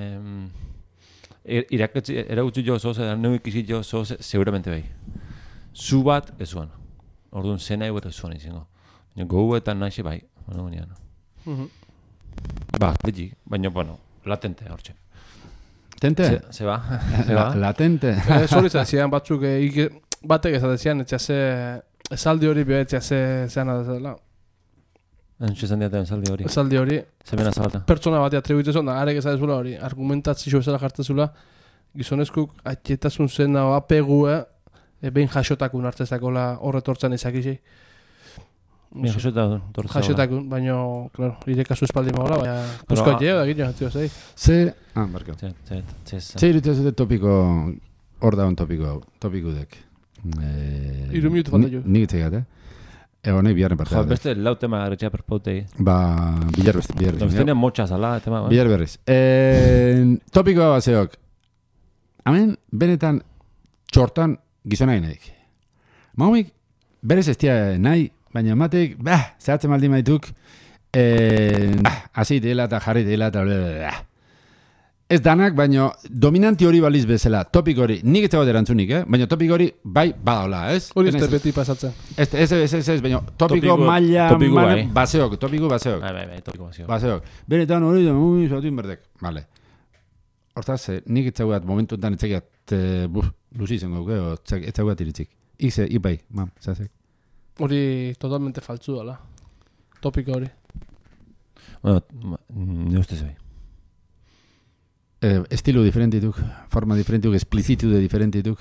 iraketzi, eragutzi jo zoze, neu ikisi jo zoze, seguramente bai. zu bat ez zuen. Orduan zena egot ez zuen izango. Baina goguetan nahi bai. Bueno, uh-huh. Ba, beti, baina, bueno, latente hortxe. Tente? Se, se ba. Se ba. Latente. Zori zian batzuk, e, batek ezatezian, etxase, esaldi hori bia etxase zean adazela. Entxe esan diaten esaldi hori. Esaldi hori. Zemena zabata. Pertsona bat atribuitu zuen, da, arek ezadezula hori, argumentatzio bezala jartzezula, gizonezkuk atxetasun zen hau apegue, e, behin jasotakun hartzezakola horretortzen izakizei. Behin jasotakun. Jasotakun, baina, klaro, ire kasu espaldi magola, baina, puzko atxeo da gino, antzio, zei. Ze, ah, barkau. Ze irutu zute topiko, hor daun topiko hau, topikudek. Eh, Iru minutu falta jo. Nik itzegat, eh? Ego nahi biharren parte. Jo, beste lau tema garritxea perpautei. Ba, bilar beste, bilar beste. Doztene motxa zala, tema. Bilar berriz. Eh, topikoa bazeok. Hemen, benetan, txortan gizona nahidik. Maumik, berez ez tia nahi, baina matek, bah, zehatzen maldi maituk, eh, bah, hasi dela eta jarri dela eta blablabla. Ez danak, baina dominanti hori baliz bezala, topik hori, nik ez dago erantzunik, eh? Baina topik hori, bai, badaola, ez? Hori ez beti pasatzen. Ez, ez, ez, ez, ez, baina topiko maila, bai. baseok, topiko baseok. Bai, bai, bai, topiko baseok. Baseok. Benetan hori, ui, zautin berdek. Vale. Hortaz, nik ez zagoat, momentu enten ez zagoat, buf, luzi zen gauke, ez zagoat iritzik. Ize, ipai, mam, zazek. Hori totalmente faltzu dala. Topiko hori. Bueno, ne ustez bai. Eh, estilo diferentituk, forma diferentituk, explicitude diferentituk.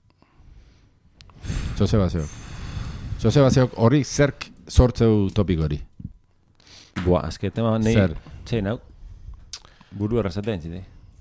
Jose baseok. Jose baseok hori zerk sortzeu topik hori. Boa, azke tema nahi... Zer? Txein hau. Buru errazeta entzite.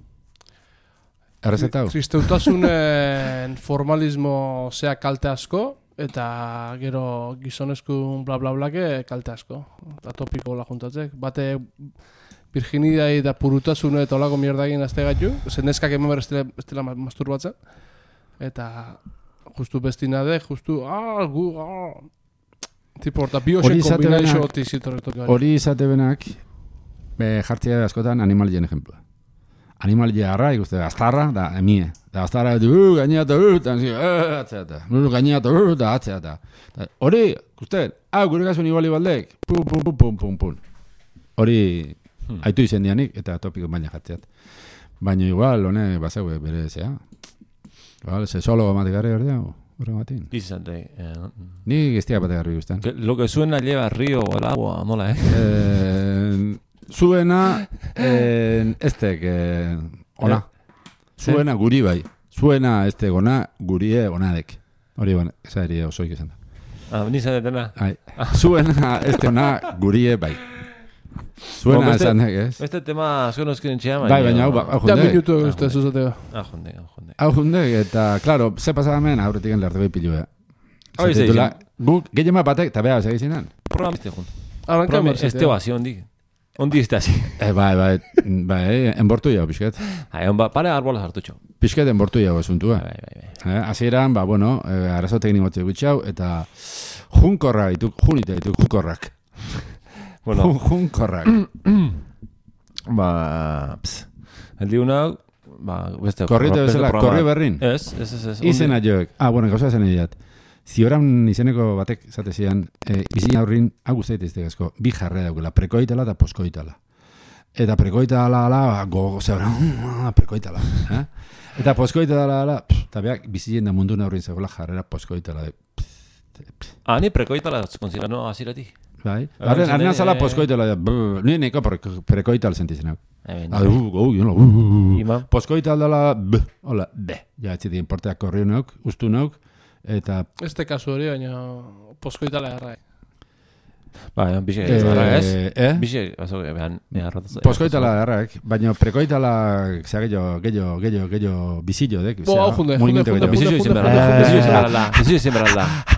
Errazeta hau? Tristeutasunen formalismo zea kalte asko, eta gero gizonezkun bla bla blake kalte asko. Eta topiko la juntatzek. Bate... virginidai eta purutasune eta olako mierda egin azte gaitu, zen neskak eman behar estela masturbatzen, eta justu bestina de, justu, ah, gu, ah, tipo, eta biosen kombinazio oti zitorretok gari. Hori izate benak, jartzea askotan animalien ejemplua. Animalia harra, ikuste, aztarra, da, emie. Da, aztarra, uh, gainea eta, uh, eta, uh, atzea eta, uh, gainea eta, uh, da, atzea eta. Hori, ikuste, ah, gure gazu nibali baldek, pum, pum, pum, pum, pum, pum. Hori... Hmm. Aitu izen dianik, eta topiko baina jatzeat. Baina igual, hone, bazeu, bere zea. Igual, sesólogo mate garri hori dago, horre matin. Izante. Eh, Ni giztia bate garri guztan. Lo que suena lleva río o el agua, nola, eh? eh zuena, eh, estek, eh, ona. Zuena guri bai. Zuena, este gona, gurie gonadek. Hori, bueno, esa eri osoik izan da. Ah, nizan detena? Zuena, este gona, gurie bai. Zuena esan nek, ez? Beste tema zuen oskinen txean, bai, baina hau jundek. Ja minutu eguzte zuzateko. Ah, jundek, hau jundek. Hau jundek, eta, klaro, ze pasadamen, aurretik en lerteko ipilu, eh? Hau izan izan. Guk, gehiema batek, eta beha, segi zinan? Programa este jund. Programa este ba, zi hondik. Hondi este hasi. Eh, bai, bai, bai, enbortu jau, pixket. Hai, hon ba, pare arbola hartutxo. Pixket enbortu jau esuntua. Bai, bai, bai. Hasieran, ba, bueno, arazo teknikotze gutxau, eta junkorra dituk, junite dituk, junkorrak. Bueno, junkorrak. Ba, ps. El diunau, ba, beste... Korrite bezala, korri berrin. Ez, ez, ez, ez. Izena joek. Ah, bueno, gauza zen ediat. Zioran izeneko batek, zate zian, e, izin aurrin, hau guztait iztegazko, bi jarre daukela, prekoitala eta poskoitala. Eta prekoitala, ala, gogo, zebra, prekoitala. Eh? Eta poskoitala, ala, eta beak, bizien da mundu aurrin zegoela jarrera poskoitala. Ah, ni prekoitala, konzira, no, azirati. Bai, arren azala poskoitala, nire neko prekoital sentizen hau. Adu, gau, jono, poskoital dala, hola, be, ja, etxiti, importeak korri neuk, ustu neuk, eta... Este kasu hori, baina poskoitala errai. Ba, bixe, erra ez? Eh? Bixe, bazo, behan, poskoitala erraik, baina prekoitala, zera, gehiago, gehiago, gehiago, gehiago, bizillo, dek? Bo, hau junde, junde, junde, bizillo izan berrala, bizillo izan berrala.